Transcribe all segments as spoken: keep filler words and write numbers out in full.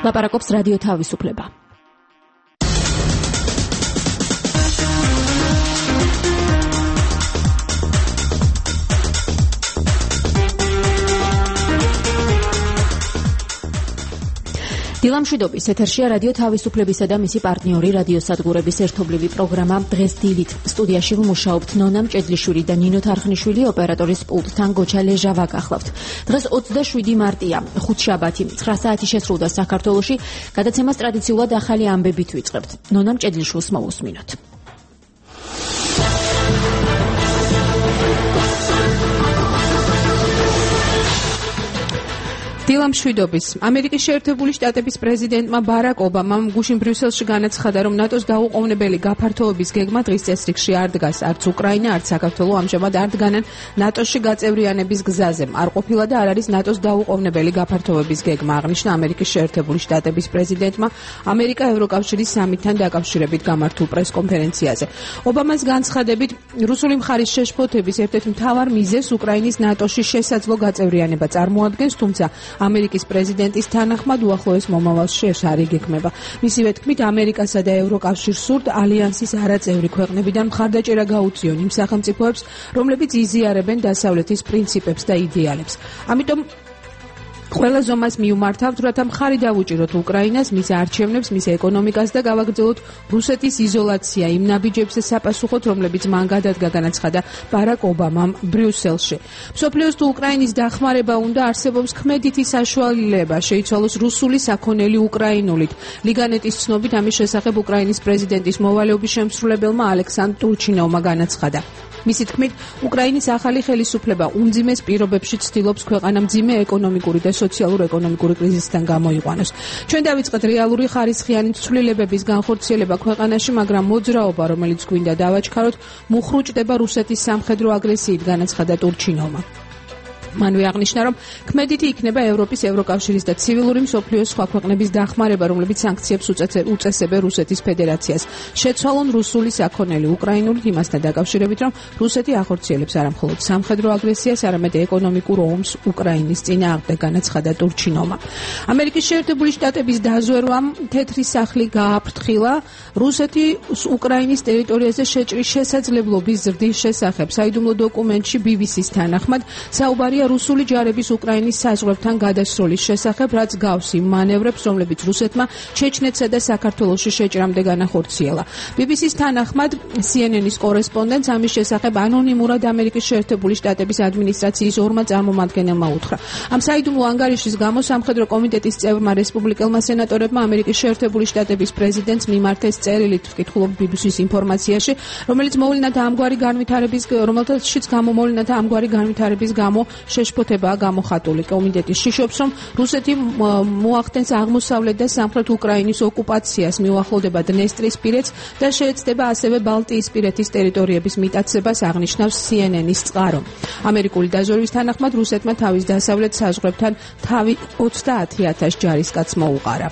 ლაპარაკობს რადიო თავისუფლება. დილამშვიდობის ეთერშია რადიო თავისუფლებისა და მისი პარტნიორი რადიოსადგურების ერთობლივი პროგრამა დღეს დილით. სტუდიაში ვმუშაობთ ნონა მჭედლიშვილი და ნინო თარხნიშვილი, ოპერატორის პულტთან გოჩა ლეჟა ვაკახლავთ. დღეს ოცდაშვიდი მარტია, ხუთშაბათი, ცხრა საათი შესრულდა საქართველოში. გადაცემას ტრადიციულად ახალი ამბებით ვიწყებთ. ნონა მჭედლიშვილს მოვუსმინოთ. დილამშვიდობის. ამერიკის შეერთებული შტატების პრეზიდენტმა ბარაკ ობამამ გუშინ ბრიუსელში განაცხადა, რომ ნატოს დაუყოვნებელი გაფართოების გეგმა დღის წესრიგში არ დგას, არც უკრაინა, არც საქართველო ამჟამად არ დგანან ნატოში გაწევრიანების გზაზე. არ ყოფილა და არ არის ნატოს დაუყოვნებელი გაფართოების გეგმა, აღნიშნა ამერიკის შეერთებული შტატების პრეზიდენტმა ამერიკა-ევროკავშირის სამიტთან დაკავშირებით გამართულ პრესკონფერენციაზე. ობამას განცხადებით, რუსული მხარის შეშფოთების ერთ-ერთ მთავარ მიზეზს უკრაინის ნატოში შესაძლო გაწევრიანება წარმოადგენს, თუმცა ამერიკის პრეზიდენტის თანახმად უახლოეს მომავალში ეს არ იგეგმება. მისივე თქმით, ამერიკასა და ევროკავშირს სურთ ალიანსის არაწევრი ქვეყნებიდან მხარდაჭერა გაუწიონ იმ სახელმწიფოებს, რომლებიც იზიარებენ დასავლეთის პრინციპებს და იდეალებს. ამიტომ ყველა ზომას მიუმართავთ, რათა მხარი დავუჭიროთ უკრაინას, მის არჩევნებს, მის ეკონომიკას და გავაგრძელოთ რუსეთის იზოლაცია იმ ნაბიჯებზე საპასუხოდ, რომლებიც მან გადადგა, განაცხადა ბარაკ ობამამ ბრიუსელში. მსოფლიოს თუ უკრაინის დახმარება უნდა, არსებობს ქმედითი საშუალება შეიცვალოს რუსული საქონელი უკრაინულით. ლიგანეტის ცნობით ამის შესახებ უკრაინის პრეზიდენტის მოვალეობის შემსრულებელმა ალექსანდრ ტურჩინოვმა განაცხადა. მისი თქმით, უკრაინის ახალი ხელისუფლება უმძიმეს პირობებში ცდილობს ქვეყანა მძიმე ეკონომიკური და სოციალურ-ეკონომიკური კრიზისიდან გამოიყვანოს. ჩვენ დავიწყეთ რეალური ხარისხიანი ცვლილებების განხორციელება ქვეყანაში, მაგრამ მოძრაობა, რომელიც გვინდა დავაჩქაროთ, მუხრუჭდება რუსეთის სამხედრო აგრესიით, განაცხადა ტურჩინოვმა. მანვე აღნიშნა, რომ ქმედითი იქნება ევროპის, ევროკავშირის და ცივილური მსოფლიოს სხვა ქვეყნების დახმარება, რომლებიც სანქციებს უწესებენ რუსეთის ფედერაციას. შეცვალონ რუსული საქონელი უკრაინულით იმასთან დაკავშირებით, რომ რუსეთი ახორციელებს არამხოლოდ სამხედრო აგრესიას, არამედ ეკონომიკურ ომს უკრაინის წინააღმდეგ, განაცხადა ტურჩინოვმა. ამერიკის შეერთებული შტატების დაზვერვამ თეთრი სახლი გააფრთხილა რუსეთი უკრაინის ტერიტორიაზე შეჭრის შესაძლებლობის ზრდის შესახებ. საიდუმლო დოკუმენტში ბი ბი სის თანახმად საუბარია რუსული ჯარების უკრაინის საზღვრებთან გადასროლის შესახებ, რაც გავს იმ მანევრებს, რომლებიც რუსეთმა ჩეჩნეთსა და საქართველოში შეჭრამდე განახორციელა. ბი ბი სის თანახმად სი ენ ენის კორესპონდენტს ამის შესახებ ანონიმურად ამერიკის შეერთებული შტატების ადმინისტრაციის ორმა წარმომადგენელმა უთხრა. ამ საიდუმლო ანგარიშის გამო სამხედრო კომიტეტის წევრმა რესპუბლიკელმა სენატორებმა ამერიკის შეერთებული შტატების პრეზიდენტს მიმართეს წერილით, ვკითხულობ ბი ბი სის ინფორმაციაში, რომელიც მოვლენათა ამგვარი განვითარების რომელთაშიც გამომოვლენათა ამგვარი განვითარების გამო შეშფოთებაა გამოხატული. კომიტეტი შიშობს, რომ რუსეთი მოახდენს აღმოსავლეთ და სამხრეთ უკრაინის ოკუპაციას, მიუახლოვდება დნესტრისპირეთს და შეეცდება ასევე ბალტიისპირეთის ტერიტორიების მიტაცებას, აღნიშნავს სი ენ ენის წყარო. ამერიკული დაზვერვის თანახმად რუსეთმა თავის დასავლეთ საზღვრებთან თავი ოცდაათი ათასი ჯარისკაცს მოუყარა.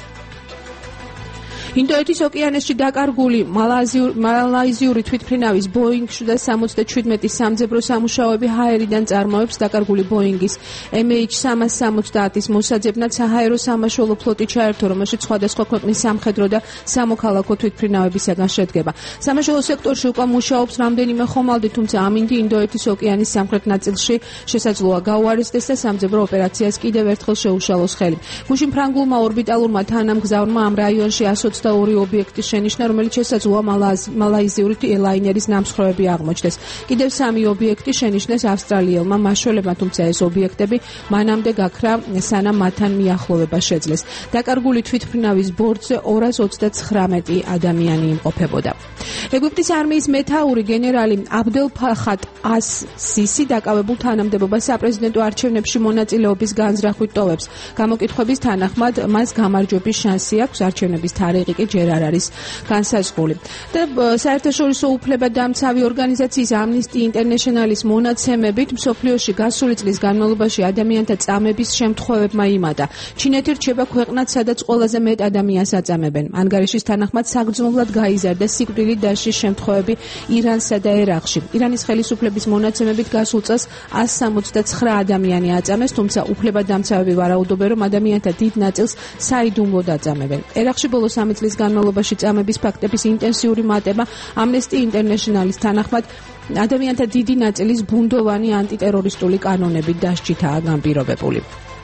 ინდოეთის ოკეანეში დაკარგული მალაიზიური თვითმფრინავის ბოინგ შვიდ სამოცდაშვიდმეტი სამძებრო სამუშაოები ჰაერიდან წარმოებს. დაკარგული ბოინგის ემ ეიჩ სამას სამოცდაათის მოსაძებნად საჰაერო სამაშველო ფლოტი ჩაერთო, რომელშიც სხვადასხვა ქვეყნის სამხედრო და სამოქალაქო თვითმფრინავებისაგან შედგება. სამაშველო სექტორში უკვე მუშაობს რამდენიმე ხომალდი, თუმცა ამინდი ინდოეთის ოკეანის სამხრეთ ნაწილში შესაძლოა გაუარესდეს და სამძებრო ოპერაციას კიდევ ერთხელ შეუშალოს ხელი. გუშინ ფრანგულმა ორბიტალურმა თანამგზავრმა ამ რაიონში ოცდაოთხი ორი ობიექტის შენიშვნა, რომელიც შესაძლოა მალაიზიური ლაინერის ნამსხვრევები აღმოჩნდეს. კიდევ სამი ობიექტი შენიშნეს ავსტრალიელმა მაშველებმა, თუმცა ეს ობიექტები მანამდე გაქრა, სანამ მათთან მიახლოვება შეძლეს. დაკარგული თვითმფრინავის ბორტზე ორას ოცდაცხრამეტი ადამიანი იმყოფებოდა. ეგვიპტის არმიის მეთაური გენერალი აბდელ ფახატ ას-სისი დაკავებულ თანამდებობას საპრეზიდენტო არჩევნებში მონაწილეობის განზრახვით ტოვებს. გამოკითხვების თანახმად მას გამარჯვების შანსი აქვს. არჩევნების თარიღი კი ჯერ არ არის განსაზღვრული. და საერთაშორისო უფლებადამცავი ორგანიზაციის Amnesty International-ის მონაცემებით მსოფლიოში გასული წლის განმავლობაში ადამიანთა წამების შემთხვევებმა იმატა. ჩინეთი რჩება ქვეყნად, სადაც ყველაზე მეტ ადამიანს აწამებენ. ანგარიშის თანახმად საგრძნობლად გაიზარდა სიკვდილით დასჯის შემთხვევები ირანსა და ერაყში. ირანის ხელისუფლების მონაცემებით გასულ წელს ას სამოცდაცხრა ადამიანი აწამეს, თუმცა უფლებადამცავები ვარაუდობენ, რომ ადამიანთა დიდ ნაწილს საიდუმლოდ აწამებენ. ერაყში ბოლო სამი წლის განმავლობაში წამების ფაქტების ინტენსიური მატება Amnesty International-ის თანახმად ადამიანთა დიდი ნაწილის ბუნდოვანი ანტიტერორისტული კანონებით დასჯითაა განპირობებული.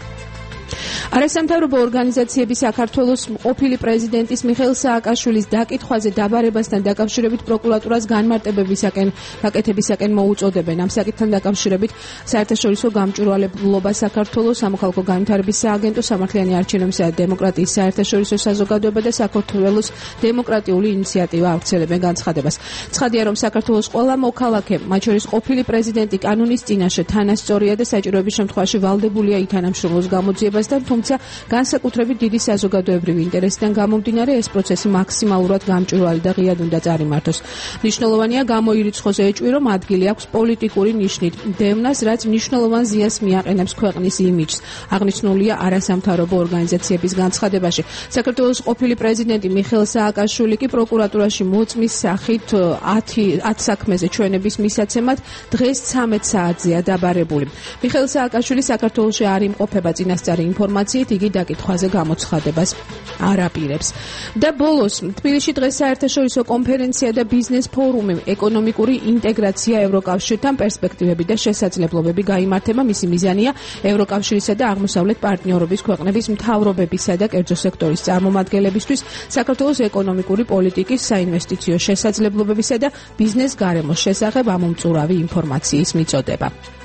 არასამთავრობო ორგანიზაციები საქართველოს ყოფილი პრეზიდენტის მიხეილ სააკაშვილის დაკითხვაზე დაბარებასთან დაკავშირებით პროკურატურას განმარტებებისაკენ გაკეთებისაკენ მოუწოდებენ. ამ საკითხთან დაკავშირებით საერთაშორისო გამჭვირვალებლობა საქართველოს სამოქალაქო განვითარების სააგენტო, სამართლიანი არჩევნებისა და დემოკრატიის საერთაშორისო საზოგადოება და საქართველოს დემოკრატიული ინიციატივა ავრცელებენ განცხადებას. ცხადია, რომ საქართველოს ყველა მოქალაქე, მათ შორის ყოფილი პრეზიდენტი კანონის წინაშე თანასწორია და საჭიროების შემთხვევაში ვალდებულია ითანამშრომლოს გამოძიებასთან, თუმცა განსაკუთრებით დიდი საზოგადოებრივი ინტერესიდან გამომდინარე ეს პროცესი მაქსიმალურად გამჭვირვალე და ღიად უნდა წარიმართოს. მნიშვნელოვანია გამოირიცხოს ეჭვი, რომ ადგილი აქვს პოლიტიკური ნიშნით დევნას, რაც მნიშვნელოვან ზიანს მიაყენებს ქვეყნის იმიჯს. აღნიშნულია არასამთავრობო ორგანიზაციების განცხადებაში. საქართველოს ყოფილი პრეზიდენტი მიხეილ სააკაშვილი კი პროკურატურაში მოწმის სახით ათი საქმეზე ჩვენების მისაცემად დღეს ცამეტ საათზეა დაბარებული. მიხეილ სააკაშვილი საქართველოში არ იმყოფება წინასწარი ინფორმაციით, იგი დაკითხვაზე გამოცხადებას არ აპირებს. და ბოლოს თბილისში დღეს საერთაშორისო კონფერენცია და ბიზნეს ფორუმი ეკონომიკური ინტეგრაცია ევროკავშირთან პერსპექტივები და შესაძლებლობები გაიმართება. მისი მიზანია ევროკავშირისა და აღმოსავლეთ პარტნიორობის ქვეყნების მთავრობებისა და კერძო სექტორის წარმომადგენლებისთვის საქართველოს ეკონომიკური პოლიტიკის, საინვესტიციო შესაძლებლობებისა და ბიზნეს გარემოს შესახებ ამომწურავი ინფორმაციის მიწოდება.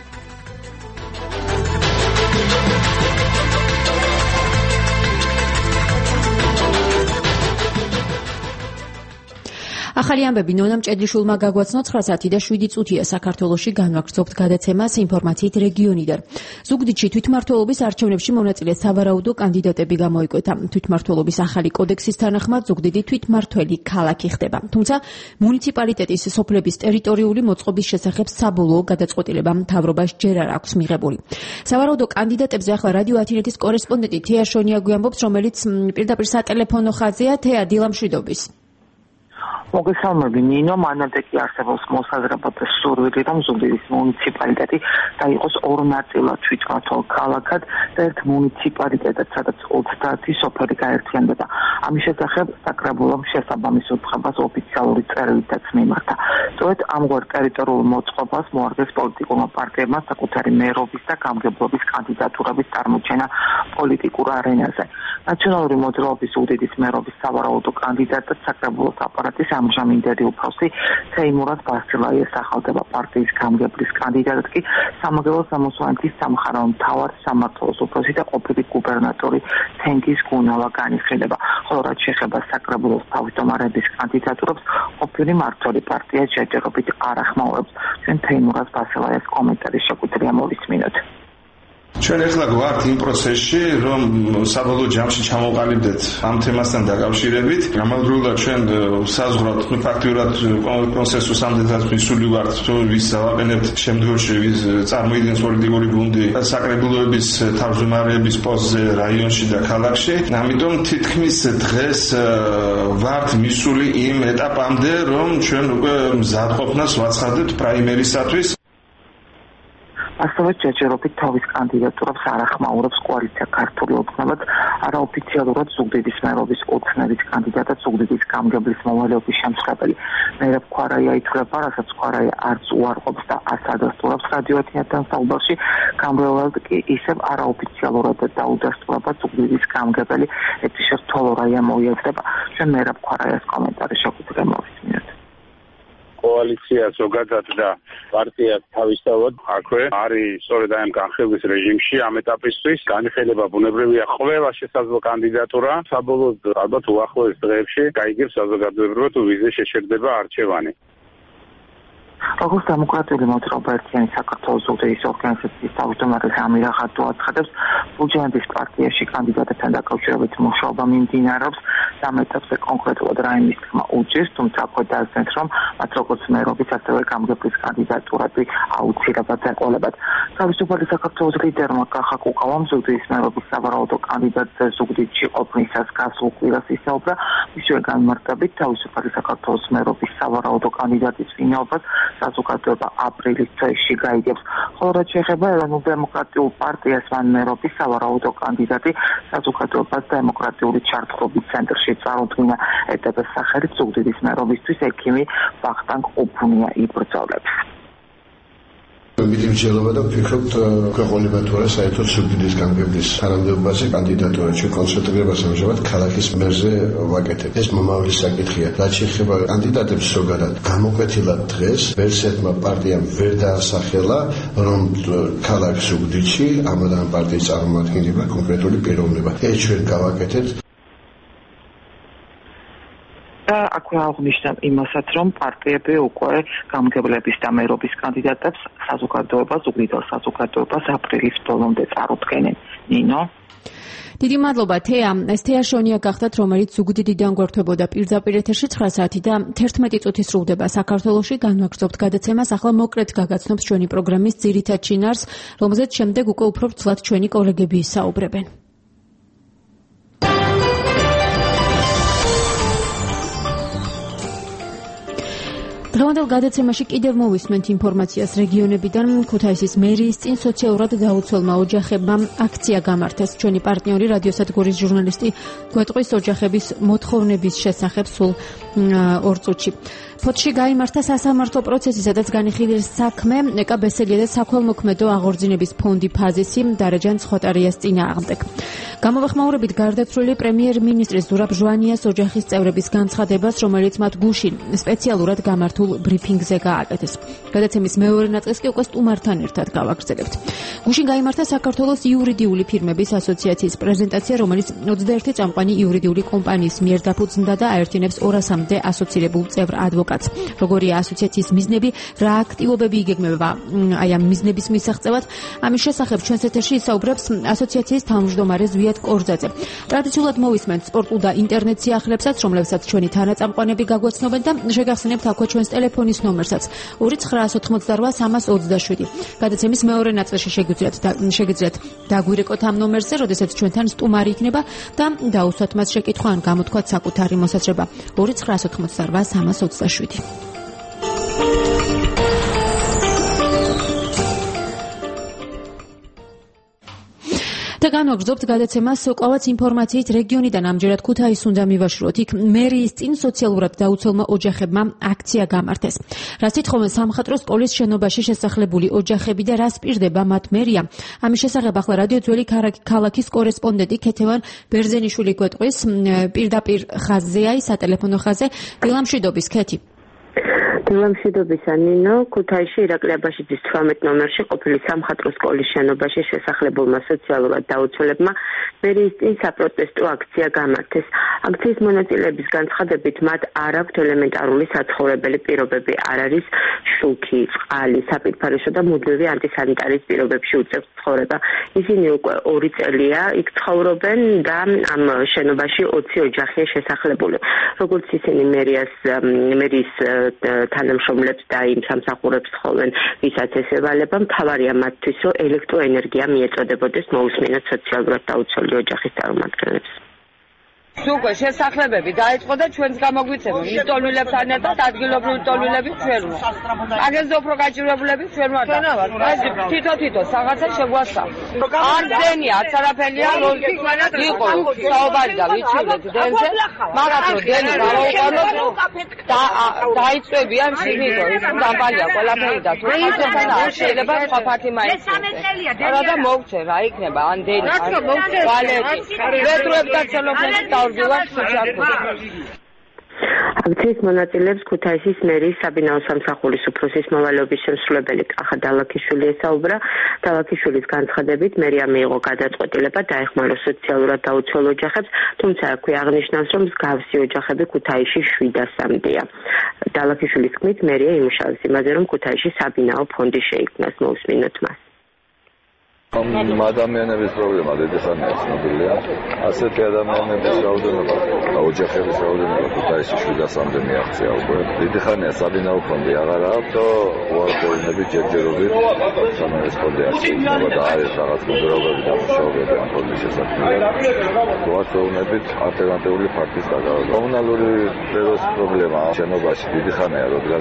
ახალი ამბები ნონა მჭედლიშვილმა გაგვაცნო ცხრა საათი და შვიდი წუთია საქართველოში განვაგრძობთ გადაცემას ინფორმაციით რეგიონიდან. ზუგდიდში თვითმმართველობის არჩევნებში მონაწილე სავარაუდო კანდიდატები გამოიკვეთა. თვითმმართველობის ახალი კოდექსის თანახმად ზუგდიდი თვითმმართველი ქალაქი ხდება. თუმცა მუნიციპალიტეტის სოფლების ტერიტორიული მოწყობის შესახებ საბოლოო გადაწყვეტილება მთავრობას ჯერ არ აქვს მიღებული. სავარაუდო კანდიდატებზე ახლა რადიო ათინეთის კორესპონდენტი თეა შონია გვიამბობს, რომელიც პირდაპირ სატელეფონო ხაზია. თეა, დილა მშვიდობის. მოგესალმები ნინო, მანამდე კი არსებობს მოსაზრება და სურვილი, რომ ზუგდიდის მუნიციპალიტეტი დაიყოს ორ ნაწილად თვითმმართველ ქალაქად და ერთ მუნიციპალიტეტად, სადაც ოცდაათი სოფელი გაერთიანდება. ამის შესახებ საკრებულომ შესაბამის უწყებას ოფიციალური წერილითაც მიმართა. სწორედ ამგვარ ტერიტორიულ მოწყობას მოარგეს პოლიტიკურმა პარტიებმა საკუთარი მერობის და გამგებლობის კანდიდატურების წარმოჩენა პოლიტიკურ არენაზე. ნაციონალური მოძრაობის ზუგდიდის მერობის სავარაუდო კანდიდატად საკრებულოს აპარატის ამჟამინდელი უფროსი თეიმურაზ ბასილაი ესახავდება. პარტიის გამგებლის კანდიდატად კი სამაგეროს სამოსვანეთის სამხარო მთავარ სამმართველოს უფროსი და ყოფილი გუბერნატორი თენგიზ გუნავა განიხილება. ხოლო რაც შეეხება საკრებულოს თავმჯდომარეების კანდიდატურებს, ყოფილი მმართველი პარტია ჯერჯერობით არ ახმაურებს. ჩვენ თეიმურაზ ბასილაის კომენტარი შეგვიძლია მოვისმინოთ. ჩვენ ახლა გვართ იმ პროცესში, რომ საბოლოო ჯამში ჩამოვყალიბდეთ ამ თემასთან დაკავშირებით. ამავდროულად ჩვენ საზღვრად ფაქტიურად კონსენსუსამდეც მისული ვართ, ვის დავაყენებთ შემდგომში, ვის წარმოიდგენს პოლიტიკური გუნდი საკრებულოების თავმჯდომარეების პოსტზე რაიონში და ქალაქში. ამიტომ თითქმის დღეს ვართ მისული იმ ეტაპამდე, რომ ჩვენ უკვე მზადყოფნას ვაცხადებთ პრაიმერისათვის. ასევე ჯერჯერობით თავის კანდიდატურებს არ ახმაურებს კოალიცია ქართული ოცნებაც, არაოფიციალურად ზუგდიდის მერობის ოცნების კანდიდატად ზუგდიდის გამგებლის მოვალეობის შემსრულებელი მერაბ ქვარაია ითვლება, რასაც ქვარაია არც უარყოფს და არც ადასტურებს რადიო ათინეთთან საუბარში. გამრავლად კი ისევ არაოფიციალურად დაუდასტურება ზუგდიდის გამგებელი ეთიშერ თოლორაია მოიაზრება. ჩვენ მერაბ ქვარაიას კომენტარი შეგვიძლია მოვისმინოთ. კოალიცია ზოგადად და პარტია თავისთავად აქვე არის სწორედ ამ განხილვის რეჟიმში ამ ეტაპისთვის. განხილება ბუნებრივია, ყველა შესაძლო კანდიდატურა საბოლოოდ ალბათ უახლოეს დღეებში გაიგებს საზოგადოებრივად თუ ვიზე შეჩერდება არჩევანი. როგორც დემოკრატიული მოძრაობა ერთიანი საქართველოს ზუგდიდის ორგანიზაციის თავმჯდომარე ამირა ხატუ აცხადებს, ბუჯანდის პარტიაში კანდიდატებთან დაკავშირებით მუშაობა მიმდინარეობს. ამ ეტაპზე კონკრეტულად რაიმის თქმა უჭირს, თუმცა აქვე დასძენს, რომ მათ როგორც მერობის, ასევე გამგებლის კანდიდატურები აუცილებლად ეყოლებათ. თავისუფალი საქართველოს ლიდერმა კახა კუკავამ ზუგდიდის მერობის სავარაუდო კანდიდატზე ზუგდიდში ყოფნისას გასულ კვირას ისაუბრა. მისივე განმარტებით, თავისუფალი საქართველოს მერობის სავარაუდო კანდიდატის ვინაობას საზოგადოება აპრილის თვეში გაიგებს. ხოლო რაც შეეხება ეროვნულ დემოკრატიულ პარტიას, მან მერობის სავარაუდო კანდიდატი საზოგადოებას დემოკრატიული ჩართულობის ცენტრში წარუდგინა. ეტეპეს სახელით ზუგდიდის მერობისთვის ექიმი ვახტანგ ყოფუნია იბრძოლებს. მითი მსჯელობა და ვფიქრობთ ქვეყონება თუ არა საერთოდ ზუგდიდის გამგებლის თანამდებობაზე კანდიდატურა ჩვენ კონცენტრირებას ამჟამად ქალაქის მერზე ვაკეთებ. ეს მომავლის საკითხია. რაც შეეხება კანდიდატებს ზოგადად გამოკვეთილად დღეს ვერც ერთმა პარტიამ ვერ დაასახელა, რომ ქალაქ ზუგდიდში ამ პარტიის წარმომადგენლება კონკრეტული პიროვნება. ეს ჩვენ გავაკეთეთ. და აქვე აღნიშნა იმასაც, რომ პარტიები უკვე გამგებლების და მერობის კანდიდატებს საზოგადოებას, ზუგდიდელ საზოგადოებას აპრილის ბოლომდე წარუდგენენ. ნინო დიდი მადლობა თეა. ეს თეა შონია გახდათ, რომელიც ზუგდიდიდან გვერდებოდა პირდაპირ ეთერში ცხრა საათი და თერთმეტი წუთი სრულდება საქართველოში. განვაგრძობთ გადაცემას. ახლა მოკლედ გაგაცნობს ჩვენი პროგრამის ძირითად შინაარს, რომელზეც შემდეგ უკვე უფრო ცვლად ჩვენი კოლეგები ისაუბრებენ. დღევანდელ გადაცემაში კიდევ მოვისმენთ ინფორმაციას რეგიონებიდან. ქუთაისის მერიის წინ სოციალურად დაუცველმა ოჯახებმა აქცია გამართეს. ჩვენი პარტნიორი რადიოსადგურის ჟურნალისტი გვეტყვის ოჯახების მოთხოვნების შესახებ სულ ორ წუთში. ფოთში გაიმართა სასამართლო პროცესი, სადაც განიხილეს საქმე ეკა ბესელია და საქველმოქმედო აღორძინების ფონდი ფაზისი დარეჯან ცხოტარიას წინააღმდეგ. გამოვეხმაურებით გარდაცვლილი პრემიერ-მინისტრის ზურაბ ჟვანიას ოჯახის წევრების განცხადებას, რომელიც მათ გუშინ სპეციალურად გამართულ ბრიფინგზე გააკეთეს. გადაცემის მეორე ნაწილს კი უკვე სტუმართან ერთად გავაგრძელებთ. გუშინ გაიმართა საქართველოს იურიდიული ფირმების ასოციაციის პრეზენტაცია, რომელიც ოცდაერთი წამყვანი იურიდიული კომპანიის მიერ დაფუძნდა და აერთიანებს ორასამდე ასოცირებულ წევრ ადვოკატს. როგორია ასოციაციის მიზნები, რა აქტივობები იგეგმება აი ამ მიზნების მისაღწევად, ამის შესახებ ჩვენს ეთერში ისაუბრებს ასოციაციის თავმჯდომარე ზვიად კორძაძე. ტრადიციულად მოვისმენთ სპორტულ და ინტერნეტ სიახლებსაც, რომლებსაც ჩვენი თანაწამყვანები გაგვაცნობენ და შეგახსენებთ აქვე ჩვენს ტელეფონის ნომერსაც ორი ცხრა ოცდაოთხმოცდარვა სამას ოცდაშვიდი. გადაცემის მეორე ნაწილში შეგვიძლიათ შეგვიძლიათ დაგვირეკოთ ამ ნომერზე, როდესაც ჩვენთან სტუმარი იქნება და დაუსვათ მას შეკითხვა ან გამოთქვათ საკუთარი მოსაზრება ორი ცხრა ოცდაოთხმოცდარვა სამას ოცდაშვიდი. და განვაგრძობთ გადაცემას კვლავაც ინფორმაციით რეგიონიდან. ამჯერად ქუთაისს უნდა მივაშუროთ. იქ მერიის წინ სოციალურად დაუცველმა ოჯახებმა აქცია გამართეს. რაც ითხოვენ სამხატვრო სკოლის შენობაში შესახლებული ოჯახები და რას პირდება მათ მერია. ამის შესახებ ახლა რადიო ძველი ქალაქის კორესპონდენტი ქეთევან ბერძენიშვილი გვეტყვის პირდაპირ ხაზზეა, სატელეფონო ხაზზე. დილამშვიდობის ქეთი. დილამშვიდობისა ნინო, ქუთაისში ირაკლი აბაშიძის თვრამეტ ნომერში ყოფილი სამხატვრო სკოლის შენობაში შესახლებულმა სოციალურად დაუცველებმა მერიის წინ საპროტესტო აქცია გამართეს. აქციის მონაწილეების განცხადებით, მათ არ აქვთ ელემენტარული საცხოვრებელი პირობები, არ არის შუქი, წყალი, საპირფარეშო და მუდმივი ანტისანიტარიის პირობებში უწევთ ცხოვრება. ისინი უკვე ორი წელია იქ ცხოვრობენ და ამ შენობაში ოცი ოჯახია შესახლებული. როგორც ისინი მერიას მერიის თანამშრომლებს და იმ სამსახურებს ხოვენ, ვისაც ეს ევალება, მთავარია მათთვის, რომ ელექტროენერგია მიეწოდებოდეს მოусმინოთ სოციალურად დაუცველი ოჯახის წარმომადგენლებს. უკვე შესახლებები დაიწყო და ჩვენს გამოგვიცემენ მიტოლვილებთან ერთად ადგილობრივი მიტოლვილები ჩვენ ვართ. აგერზე უფრო გაჭირვებულები ჩვენ ვართ. თითო-თითო რაღაცა შეგვასწა. არ ძენი, არც არაფერია, რომ იყო საუბარი და ვიცილეთ დენზე, მაგრამ რომ დენი გავაუყაროთ და დაიწვევიან შიგნით, ის დამბალია ყველაფერი და თუ ისეთთან არ შეიძლება სხვა ფართი მაიცნოს. არა და მოვჩე რა იქნება, ან დენი, ან ვალეტი. ვეტროებ და ცელოფანი აქციის მონაწილეებს ქუთაისის მერიის საბინაო სამსახურის უფროსის მოვალეობის შემსრულებელი კახა დალაქიშვილი ესაუბრა. დალაქიშვილის განცხადებით, მერია მიიღო გადაწყვეტილება დაეხმაროს სოციალურად დაუცველ ოჯახებს, თუმცა აქვე აღნიშნავს, რომ მსგავსი ოჯახები ქუთაისში შვიდასამდეა. დალაქიშვილის თქმით, მერია იმუშავებს იმაზე, რომ ქუთაისში საბინაო ფონდი შეიქმნას. მოусმინოთ მას. ადამიანების პრობლემა დიდი ხანია ცნობილია. ასეთი ადამიანების რაოდენობა, ოჯახების რაოდენობა ქუთაისში შვიდას ამდე მიაღწია უკვე. დიდი ხანია საბინაო ფონდი აღარ აქვს და უარყოფითები ჯერჯერობით სამეურნეო ფონდი აღწევს და არის რაღაც მოძრაობები და მუშაობები ამ ფონდის შესაქმნელად. უარყოფითებით ალტერნატიული ფაქტის დაგავება. კომუნალური სფეროს პრობლემა შენობაში დიდი ხანია როდგას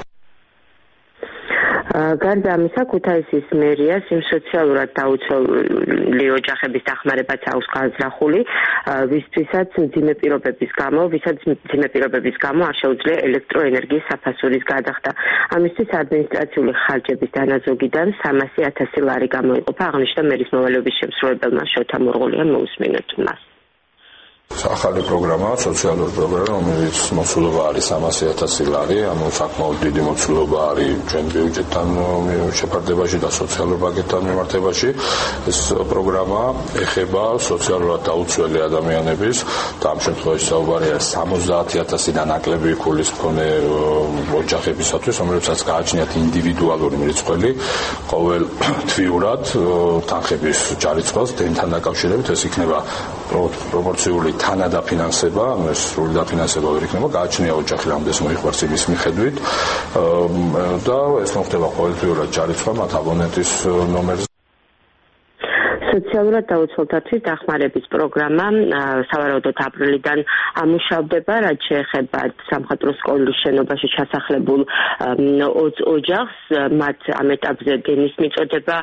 გარდა ამისა, ქუთაისის მერიას იმ სოციალურად დაუცველი ოჯახების დახმარებაც აქვს განზრახული, ვისთვისაც მძიმე პირობების გამო, ვისაც მძიმე პირობების გამო არ შეუძლია ელექტროენერგიის საფასურის გადახდა. ამისთვის ადმინისტრაციული ხარჯების დანაზოგიდან სამასი ათასი ლარი გამოიყოფა, აღნიშნა მერის მოვალეობის შემსრულებელმა შოთა მურღულიამ. მოусმინოთ მას. ახალი პროგრამა, სოციალური პროგრამა, რომელიც მოცულობა არის სამასი ათასი ლარი, ანუ საკმაოდ დიდი მოცულობა არის ჩვენ ბიუჯეტთან შეფარდებაში და სოციალურ პაკეტთან მიმართებაში. ეს პროგრამა ეხება სოციალურად დაუცველი ადამიანების და ამ შემთხვევაში საუბარი არის სამოცდაათი ათასიდან ნაკლები ფულის მქონე ოჯახებისათვის, რომლებსაც გააჩნიათ ინდივიდუალური მრიცხველი ყოველ თვიურად თანხების ჯარიცხვას დენთან დაკავშირებით. ეს იქნება პროპორციული თანადაფინანსება, ანუ ეს სრული დაფინანსება ვერ იქნება, გააჩნია ოჯახი რამდენს მოიხმარს იმის მიხედვით და ეს მოხდება ყოველთვიურად ჯარიცხვა მათ აბონენტის ნომერზე. სოციალურად დაუცველთათვის დახმარების პროგრამა სავარაუდოდ აპრილიდან ამუშავდება, რაც შეეხება სამხატვრო სკოლის შენობაში ჩასახლებულ ოჯახს, მათ ამ ეტაპზე გენის მიწოდება,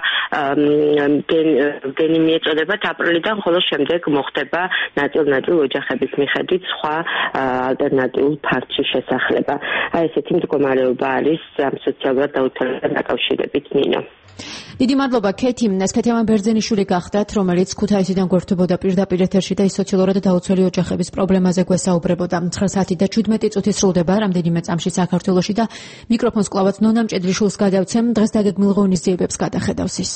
გენი მიეწოდებათ აპრილიდან, ხოლო შემდეგ მოხდება ნაწილ-ნაწილ ოჯახების მიხედვით სხვა ალტერნატიულ ფარდში შესახლება. აი ესეთი მდგომარეობა არის ამ სოციალურად დაუცველებთან დაკავშირებით. ნინო. დიდი მადლობა ქეთი. ესქეთიამან ბერძენიშვილი გახდათ, რომელიც ქუთაისიდან გვერდებოდა პირდაპირ ეთერში და ის სოციალურად დაუცველი ოჯახების პრობლემაზე გვესაუბრებოდა. ცხრა საათი და ჩვიდმეტი წუთი სრულდება რამდენიმე წამში საქართველოში და მიკროფონს კლავაც ნონა მჭედლიშვილს გადავცემ. დღეს დაგეგმილ ღონისძიებებს გადახედავს ის.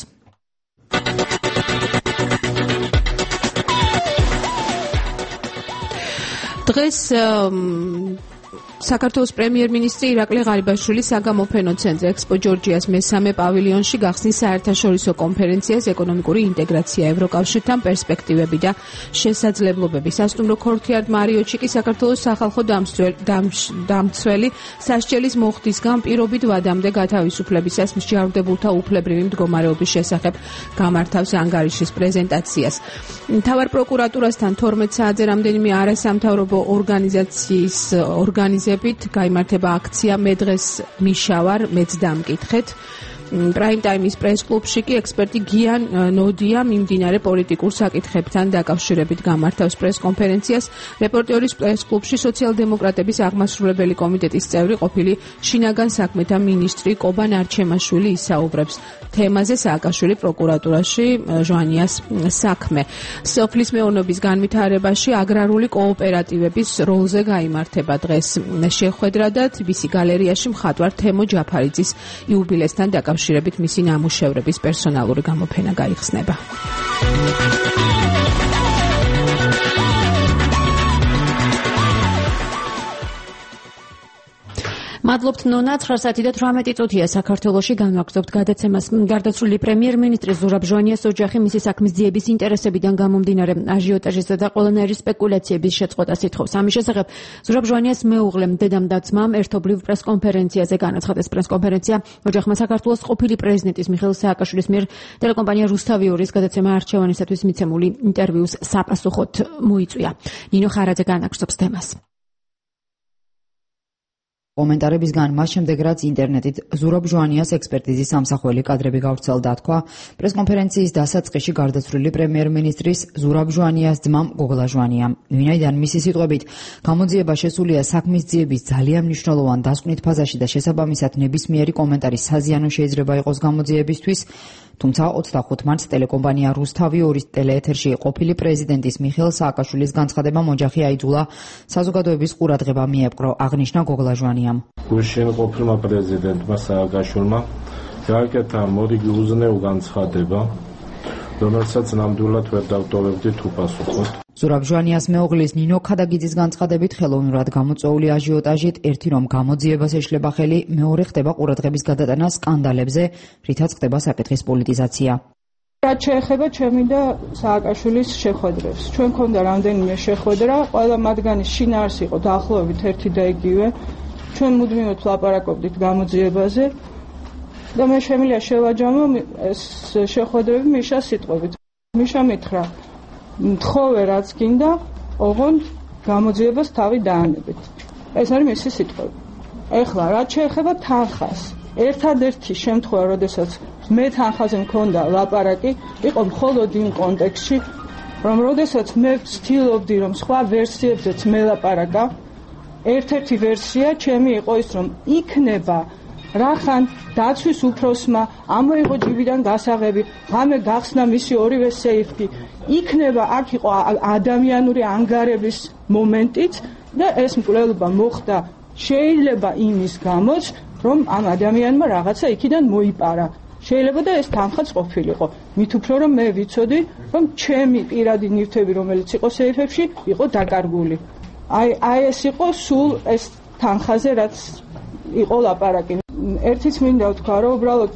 დღეს საქართველოს პრემიერ-მინისტრი ირაკლი ღარიბაშვილი საგამოფენო ცენტრ ექსპო ჯორჯიას მესამე პავილიონში გახსნის საერთაშორისო კონფერენციას ეკონომიკური ინტეგრაცია ევროკავშირთან პერსპექტივები და შესაძლებლობები. სასტუმრო ქორთიარდ მარიოტში კი საქართველოს სახალხო დამცველი სასჯელის მოხდისგან პირობით ვადამდე გათავისუფლებისას მსჯავრდებულთა უფლებრივი მდგომარეობის შესახებ გამართავს ანგარიშის პრეზენტაციას. მთავარ პროკურატურასთან თორმეტ საათზე რამდენიმე არასამთავრობო ორგანიზაციის ორგანიზ გაიმართება აქცია მე დღეს მიშავარ მეც დამკითხეთ. პრაიმ ტაიმის პრეს კლუბში კი ექსპერტი გიან ნოდია მიმდინარე პოლიტიკურ საკითხებთან დაკავშირებით გამართავს პრეს კონფერენციას. რეპორტიორის პრეს კლუბში სოციალ-დემოკრატების აღმასრულებელი კომიტეტის წევრი ყოფილი შინაგან საქმეთა მინისტრი კობა ნარჩემაშვილი ისაუბრებს თემაზე სააკაშვილი პროკურატურაში ჟვანიას საქმე. სოფლის მეურნეობის განვითარებაში აგრარული კოოპერატივების როლზე გაიმართება დღეს შეხვედრა და თბილისის გალერეაში მხატვარ თემო ჯაფარიძის იუბილესთან დაკავშირებით შირებით მისი ნამუშევრების პერსონალური გამოფენა გაიხსნება. მადლობთ ნონა. ცხრა საათი და თვრამეტი წუთია საქართველოში განვაგრძობთ გადაცემას. გარდაცვლილი პრემიერ-მინისტრი ზურაბ ჟვანიას ოჯახი მისი საქმის ძიების ინტერესებიდან გამომდინარე აჟიოტაჟისა და ყველანაირი სპეკულაციების შეწყვეტას ითხოვს. ამის შესახებ ზურაბ ჟვანიას მეუღლემ, დედამ და ძმამ ერთობლივ პრესკონფერენციაზე განაცხადეს. პრესკონფერენცია ოჯახმა საქართველოს ყოფილი პრეზიდენტის მიხეილ სააკაშვილის მიერ ტელეკომპანია რუსთავიორის გადაცემა არჩევანისათვის მიცემული ინტერვიუს საპასუხოდ მოიწვია. ნინო ხარაძე განაგრძობს თემას. კომენტარებისგან მას შემდეგ რაც ინტერნეტით ზურაბ ჟვანიას ექსპერტიზის სამსახველი კადრები გავრცელდა, თქვა პრესკონფერენციის დასაწყისში გარდაცვლილი პრემიერ-მინისტრის ზურაბ ჟვანიას ძმამ გოგლა ჟვანიამ. ვინაიდან მისი სიტყვებით გამოძიება შესულია საქმის ძიების ძალიან მნიშვნელოვან დასკვნით ფაზაში და შესაბამისად ნებისმიერი კომენტარი საზიანო შეიძლება იყოს გამოძიებისთვის, თუმცა ოცდახუთ მარტს ტელეკომპანია რუსთავიორის ტელეეთერში ყოფილი პრეზიდენტის მიხეილ სააკაშვილის განცხადებამ ოჯახი აიძულა საზოგადოების ყურადღება მიეპყრო, აღნიშნა გოგლა ჟვანიამ. გუშინ ყოფილმა პრეზიდენტმა სააკაშვილმა გააკეთა მორიგი უზნეო განცხადება, რომელსაც ნამდვილად ვერ დავტოვებდით უპასუხოთ. ზურაბ ჟვანიას მეუღლის ნინო ქადაგიძის განცხადებით ხელოვნურად გამოწვეული აჟიოტაჟით ერთი რომ გამოძიებას ეშლება ხელი, მეორე ხდება ყურადღების გადატანა სკანდალებზე, რითაც ხდება საკითხის პოლიტიზაცია. რაც შეეხება ჩემი და სააკაშვილის შეხვედრებს. ჩვენ მქონდა რამდენიმე შეხვედრა, ყველა მათგანის შინაარსი იყო დაახლოებით ერთი და იგივე. ჩვენ მუდმივად ვლაპარაკობდით გამოძიებაზე და მე შემიძლია შევაჯამო ეს შეხვედრები მიშას სიტყვებით. მიშა მითხრა, მთხოვე რაც გინდა, ოღონდ გამოძიებას თავი დაანებეთ. ეს არის მისი სიტყვები. ეხლა რაც შეეხება თანხას, ერთადერთი შემთხვევა, როდესაც მე თანხაზე მქონდა ლაპარაკი, იყო მხოლოდ იმ კონტექსტში, რომ როდესაც მე ვცდილობდი, რომ სხვა ვერსიებზეც მელაპარაკა, ერთ-ერთი ვერსია ჩემი იყო ის, რომ იქნება რახან დაცვის უფროსმა ამოიღო ჯიბიდან გასაღები, ღამე გახსნა მისი ორივე სეიფი, იქნება აქ იყო ადამიანური ანგარების მომენტიც და ეს მკვლელობა მოხდა შეიძლება იმის გამოც, რომ ამ ადამიანმა რაღაცა იქიდან მოიპარა. შეიძლება და ეს თანხაც ყოფილიყო. მით უფრო რომ მე ვიცოდი, რომ ჩემი პირადი ნივთები, რომელიც იყო სეიფებში, იყო დაკარგული. აი აი ეს იყო სულ ეს თანხაზე, რაც იყო ლაპარაკი. ერთიც მინდა ვთქვა, რომ უბრალოდ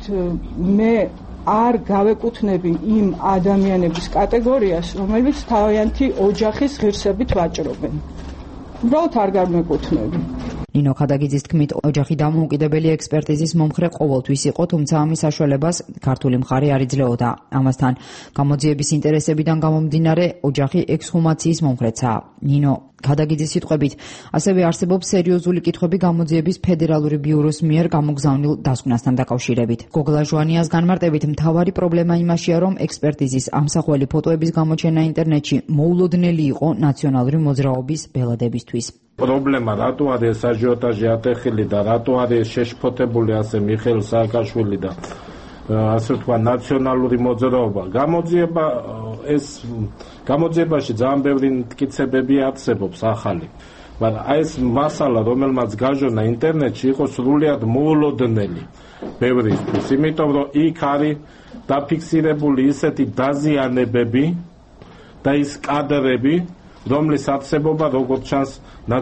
მე არ გავეკუთვნები იმ ადამიანების კატეგორიას, რომელიც თავიანთი ოჯახის ღირსებით ვაჭრობენ. უბრალოდ არ გამეკუთვნები. ნინო ქადაგიძის თქმით, ოჯახი დამოუკიდებელი ექსპერტიზის მომხრე ყოველთვის იყო, თუმცა ამის საშუალებას ქართული მხარე არ იძლეოდა. ამასთან, გამოძიების ინტერესებიდან გამომდინარე, ოჯახი ექსჰუმაციის მომხრეცაა. ნინო ქადაგიძის სიტყვებით, ასევე არსებობს სერიოზული კითხვები გამოძიების ფედერალური ბიუროს მიერ გამოგზავნილ დასკვნასთან დაკავშირებით. გოგლა ჟვანიას განმარტებით, მთავარი პრობლემა იმაშია, რომ ექსპერტიზის ამსახველი ფოტოების გამოჩენა ინტერნეტში მოულოდნელი იყო ნაციონალური მოძრაობის ბელადებისთვის. პრობლემა რატო არის ეს აჟიოტაჟი ატეხილი და რატო არის შეშფოთებული ასე მიხეილ სააკაშვილი და ასე თქვა ნაციონალური მოძრაობა. გამოძიება ეს გამოძიებაში ძალიან ბევრი მტკიცებები არსებობს ახალი. მაგრამ აი ეს მასალა, რომელმაც გაჟონა ინტერნეტში, იყო სრულიად მოულოდნელი ბევრისთვის, იმიტომ რომ იქ არის დაფიქსირებული ისეთი დაზიანებები და ის კადრები, რომლის არსებობა როგორც ჩანს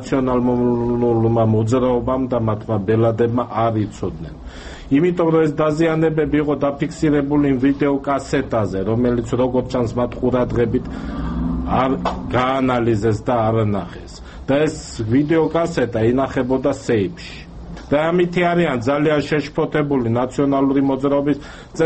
ნაციონალურმა მოძრაობამ და მათმა ბელადებმა არ იცოდნენ. იმიტომ რომ ეს დაზიანებები იყო დაფიქსირებული იმ ვიდეო კასეტაზე, რომელიც როგორც ჩანს მათ ყურადღებით არ გაანალიზეს და არ ნახეს. და ეს ვიდეო კასეტა ინახებოდა სეიფში. და ამითი არიან ძალიან შეშფოთებული ნაციონალური მოძრაობის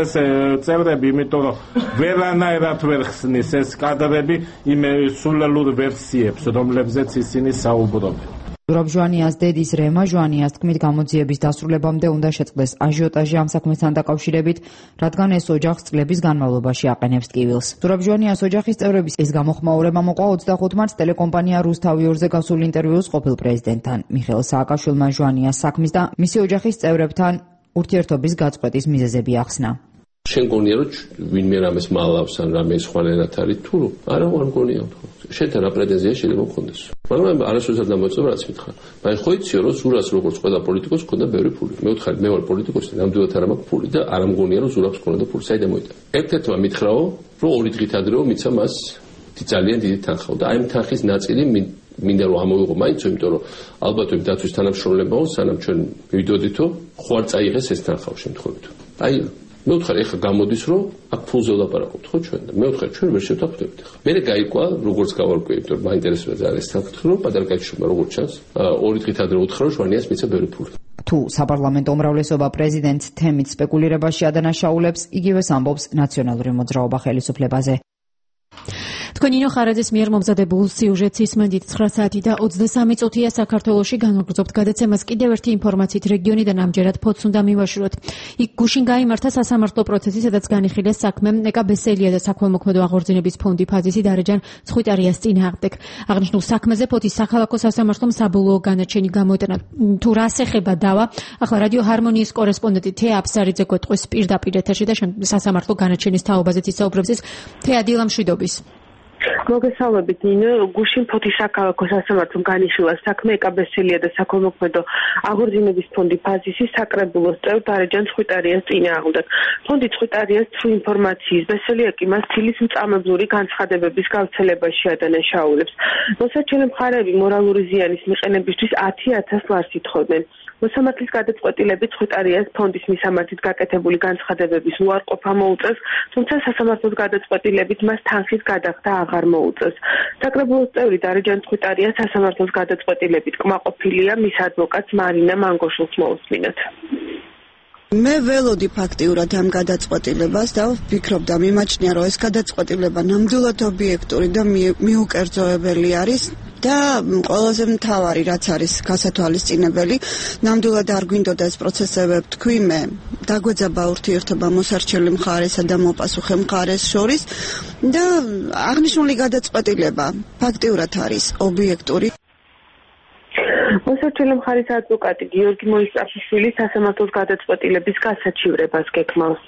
წევრები, იმიტომ რომ ვერანაირად ვერ ხსნის ეს კადრები იმ სულელურ ვერსიებს, რომლებზეც ისინი საუბრობენ. ზურაბ ჟვანიას დედის რემა ჟვანიას თქმით, გამოძიების დასრულებამდე უნდა შეწყდეს აჟიოტაჟი ამ საქმესთან დაკავშირებით, რადგან ეს ოჯახს წლების განმავლობაში აყენებს ტკივილს. ზურაბ ჟვანიას ოჯახის წევრების ეს გამოხმაურება მოყვა ოცდახუთ მარტს ტელეკომპანია რუსთავიორზე გასულ ინტერვიუს ყოფილ პრეზიდენტთან. მიხეილ სააკაშვილმა ჟვანიას საქმის და მისი ოჯახის წევრებთან ურთიერთობის გაწყვეტის მიზეზები ახსნა. შენ გონია რომ ვინმე რამეს მალავს ან რამე სხვანაირად არის თუ არა არ მგონია შენთან რა პრეტენზია შეიძლება მქონდეს მაგრამ არასოდეს დამოწევ რაც მითხრა მაგრამ ხო იციო რომ ზურაბს როგორც ყველა პოლიტიკოსს ქონდა ბევრი ფული მე ვთხარი მე ვარ პოლიტიკოსი ნამდვილად არ მაქვს ფული და არ მგონია რომ ზურაბს ქონდა ფული საიდან მოიტანა ერთ-ერთმა მითხრაო რომ ორი დღით ადრეო მიცა მას ძალიან დიდი თანხა და აი ამ თანხის ნაწილი მინდა რომ ამოიღო მაინც იმიტომ რომ ალბათ ვები დაცვის თანამშრომლებაო სანამ ჩვენ მივიდოდითო ხო არ წაიღეს ეს თანხაო შემთხვევით აი მე ვთხარ ეხა გამოდის რომ აქ ფულზე ვლაპარაკობთ ხო ჩვენ და მე ვთხარ ჩვენ ვერ შევთანხმდებით ეხა მე გაიგვა როგორც გავარკვიე იმიტომ რომ მაინტერესებდა ძალიან ეს თანხა რომ პატარკაჩშმა როგორც ჩანს ორი დღით ადრე უთხრა რომ ჟვანიას მიცა ბევრი ფული თუ საპარლამენტო უმრავლესობა პრეზიდენტ თემით სპეკულირებაში ადანაშაულებს იგივეს ამბობს ნაციონალური მოძრაობა ხელისუფლებაზე თქვენ ნინო ხარაძის მიერ მომზადებულ სიუჟეტს ისმენთ ცხრა საათი და ოცდასამი წუთია საქართველოში განვაგრძობთ გადაცემას კიდევ ერთი ინფორმაციით რეგიონიდან ამჯერად ფოთს უნდა მივაშუროთ. იქ გუშინ გაიმართა სასამართლო პროცესი, სადაც განიხილეს საქმე ეკა ბესელია და საქველმოქმედო აღორძინების ფონდი ფაზისი დარეჯან ცხვიტარიას წინააღმდეგ. აღნიშნულ საქმეზე ფოთის საქალაქო სასამართლომ საბოლოო განაჩენი გამოეტანა. თუ რას ეხება დავა, ახლა რადიო ჰარმონიის კორესპონდენტი თეა აფსარიძე გვეტყვის პირდაპირ ეთერში და სასამართლო განაჩენის თაობაზეც ისაუბრებს. თეა დილამშვიდობის. მოგესალმებით ნინო, გუშინ ფოთის საქალაქო სასამართლომ განიხილა საქმე ეკაბესელია და საქველმოქმედო აღორძინების ფონდი ფაზისის საკრებულოს წევრ დარეჯან ცხვიტარიას წინააღმდეგ. ფონდი ცხვიტარიას თუ ინფორმაციის ბესელია კი მას ცილის მწამებლური განცხადებების გავრცელებაში ადანაშაულებს. მოსარჩენე მხარეები მორალური ზიანის მიყენებისთვის ათი ათას ლარს ითხოვდნენ. მოსამართლის გადაწყვეტილებით ცხვიტარიას ფონდის მისამართით გაკეთებული განცხადებების უარყოფა მოუწევს, თუმცა სასამართლოს გადაწყვეტილებით მას თანხის გადახდა აღარ მოუწევს. საკრებულოს წევრი დარეჯან ცხვიტარია სასამართლოს გადაწყვეტილებით კმაყოფილია, მის ადვოკატს მარინა მანგოშულს მოусმინოთ. მე ველოდი ფაქტიურად ამ გადაწყვეტილებას და ვფიქრობდა, მიმაჩნია, რომ ეს გადაწყვეტილება ნამდვილად ობიექტური და მიუკერძოებელი არის. და ყველაზე მთავარი რაც არის გასათვალისწინებელი, ნამდვილად არ გვინდოდა ეს პროცესები თქვი მე დაგვეძაბა ურთიერთობა მოსარჩენილ მხარესა და მოპასუხე მხარეს შორის და აღნიშნული გადაწყვეტილება ფაქტიურად არის ობიექტური. მოსარჩენილ მხარის ადვოკატი გიორგი მოისწაფიშვილი სასამართლოს გადაწყვეტილების გასაჩივრებას გეკმავს.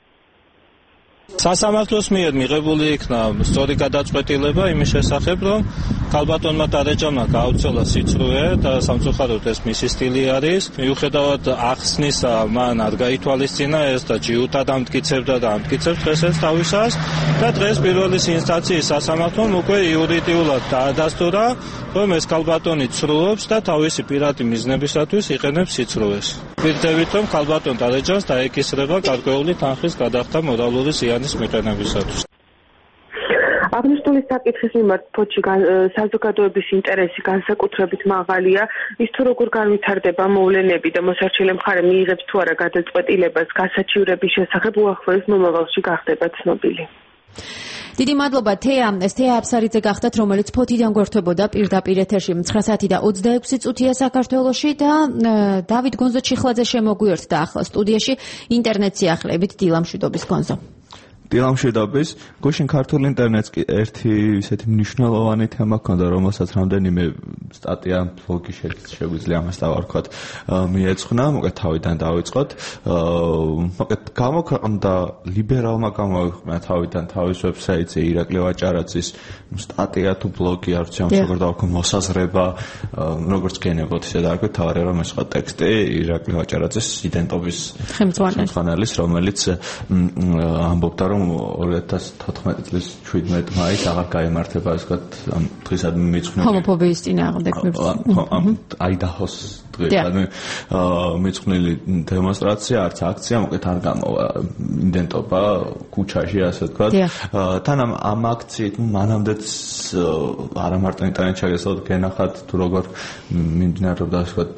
სასამართლოს მიერ მიღებული იქნა სწორი გადაწყვეტილება იმის შესახებ, რომ ქალბატონმა დარეჯანმა გააუცელა სიცრუე და სამწუხაროდ ეს მისი სტილი არის. მიუხედავად ახსნისა, მან არ გაითვალისწინა ეს და ჯიუტად ამტკიცებდა და ამტკიცებს დღესაც თავისას და დღეს პირველი ინსტანციის სასამართლომ უკვე იურიდიულად დაადასტურა, რომ ეს ქალბატონი ცრუობს და თავისი პირადი მიზნებისათვის იყენებს სიცრუეს. ვირთებით, რომ ქალბატონ დარეჯანს დაეკისრება გარკვეული თანხის გადახდა მორალური ზიანის მიყენებისათვის. აღნიშნული საკითხის მიმართ ფოთში საზოგადოების ინტერესი განსაკუთრებით მაღალია. ის თუ როგორ განვითარდება მოვლენები და მოსარჩენილ მხარე მიიღებს თუ არა გადაწყვეტილებას გასაჩივრების შესახებ უახლოეს მომავალში გახდება ცნობილი. დიდი მადლობა თეა, ეს თეა აბსარიძე გახდათ, რომელიც ფოთიდან გვერდებოდა პირდაპირ ეთერში ცხრა საათი და ოცდაექვსი წუთია საქართველოში და დავით გონზო-ჩიხლაძე შემოგვიერთდა ახლა სტუდიაში ინტერნეტ სიახლეებით დილამშვიდობის გონზო. დილამშვიდობის. გუშინ ქართულ ინტერნეტს კი ერთი ისეთი მნიშვნელოვანი თემა ჰქონდა, რომელსაც რამდენიმე სტატია, ბლოგი შეგვიძლია ამას დავარქვათ, მიეძღვნა, მოკლედ თავიდან დავიწყოთ. მოკლედ გამოქვეყნდა ლიბერალმა გამოქვეყნა თავიდან თავის ვებსაიტზე ირაკლი ვაჭარაძის სტატია თუ ბლოგი, არ ვიცი ამ როგორ დავარქვათ, მოსაზრება, როგორც გენებოთ ისე დავარქვათ, თავარი რომ ეს ხო ტექსტი ირაკლი ვაჭარაძის იდენტობის ხელმძღვანელის, რომელიც ამბობდა, რომ ორი ათას თოთხმეტი წლის შვიდმეტი მაისს აღარ გაემართება ასე ვთქვათ ამ დღისადმი მიძღვნილი ჰომოფობიის წინააღმდეგ აიდაჰოს დღისადმი მიძღვნილი დემონსტრაცია, არც აქცია, მოკლედ არ გამოვა იდენტობა ქუჩაში ასე ვთქვათ. თან ამ ამ აქციით მანამდეც არა მარტო ინტერნეტში ჩაგესალოთ გენახათ თუ როგორ მიმდინარეობდა ასე ვთქვათ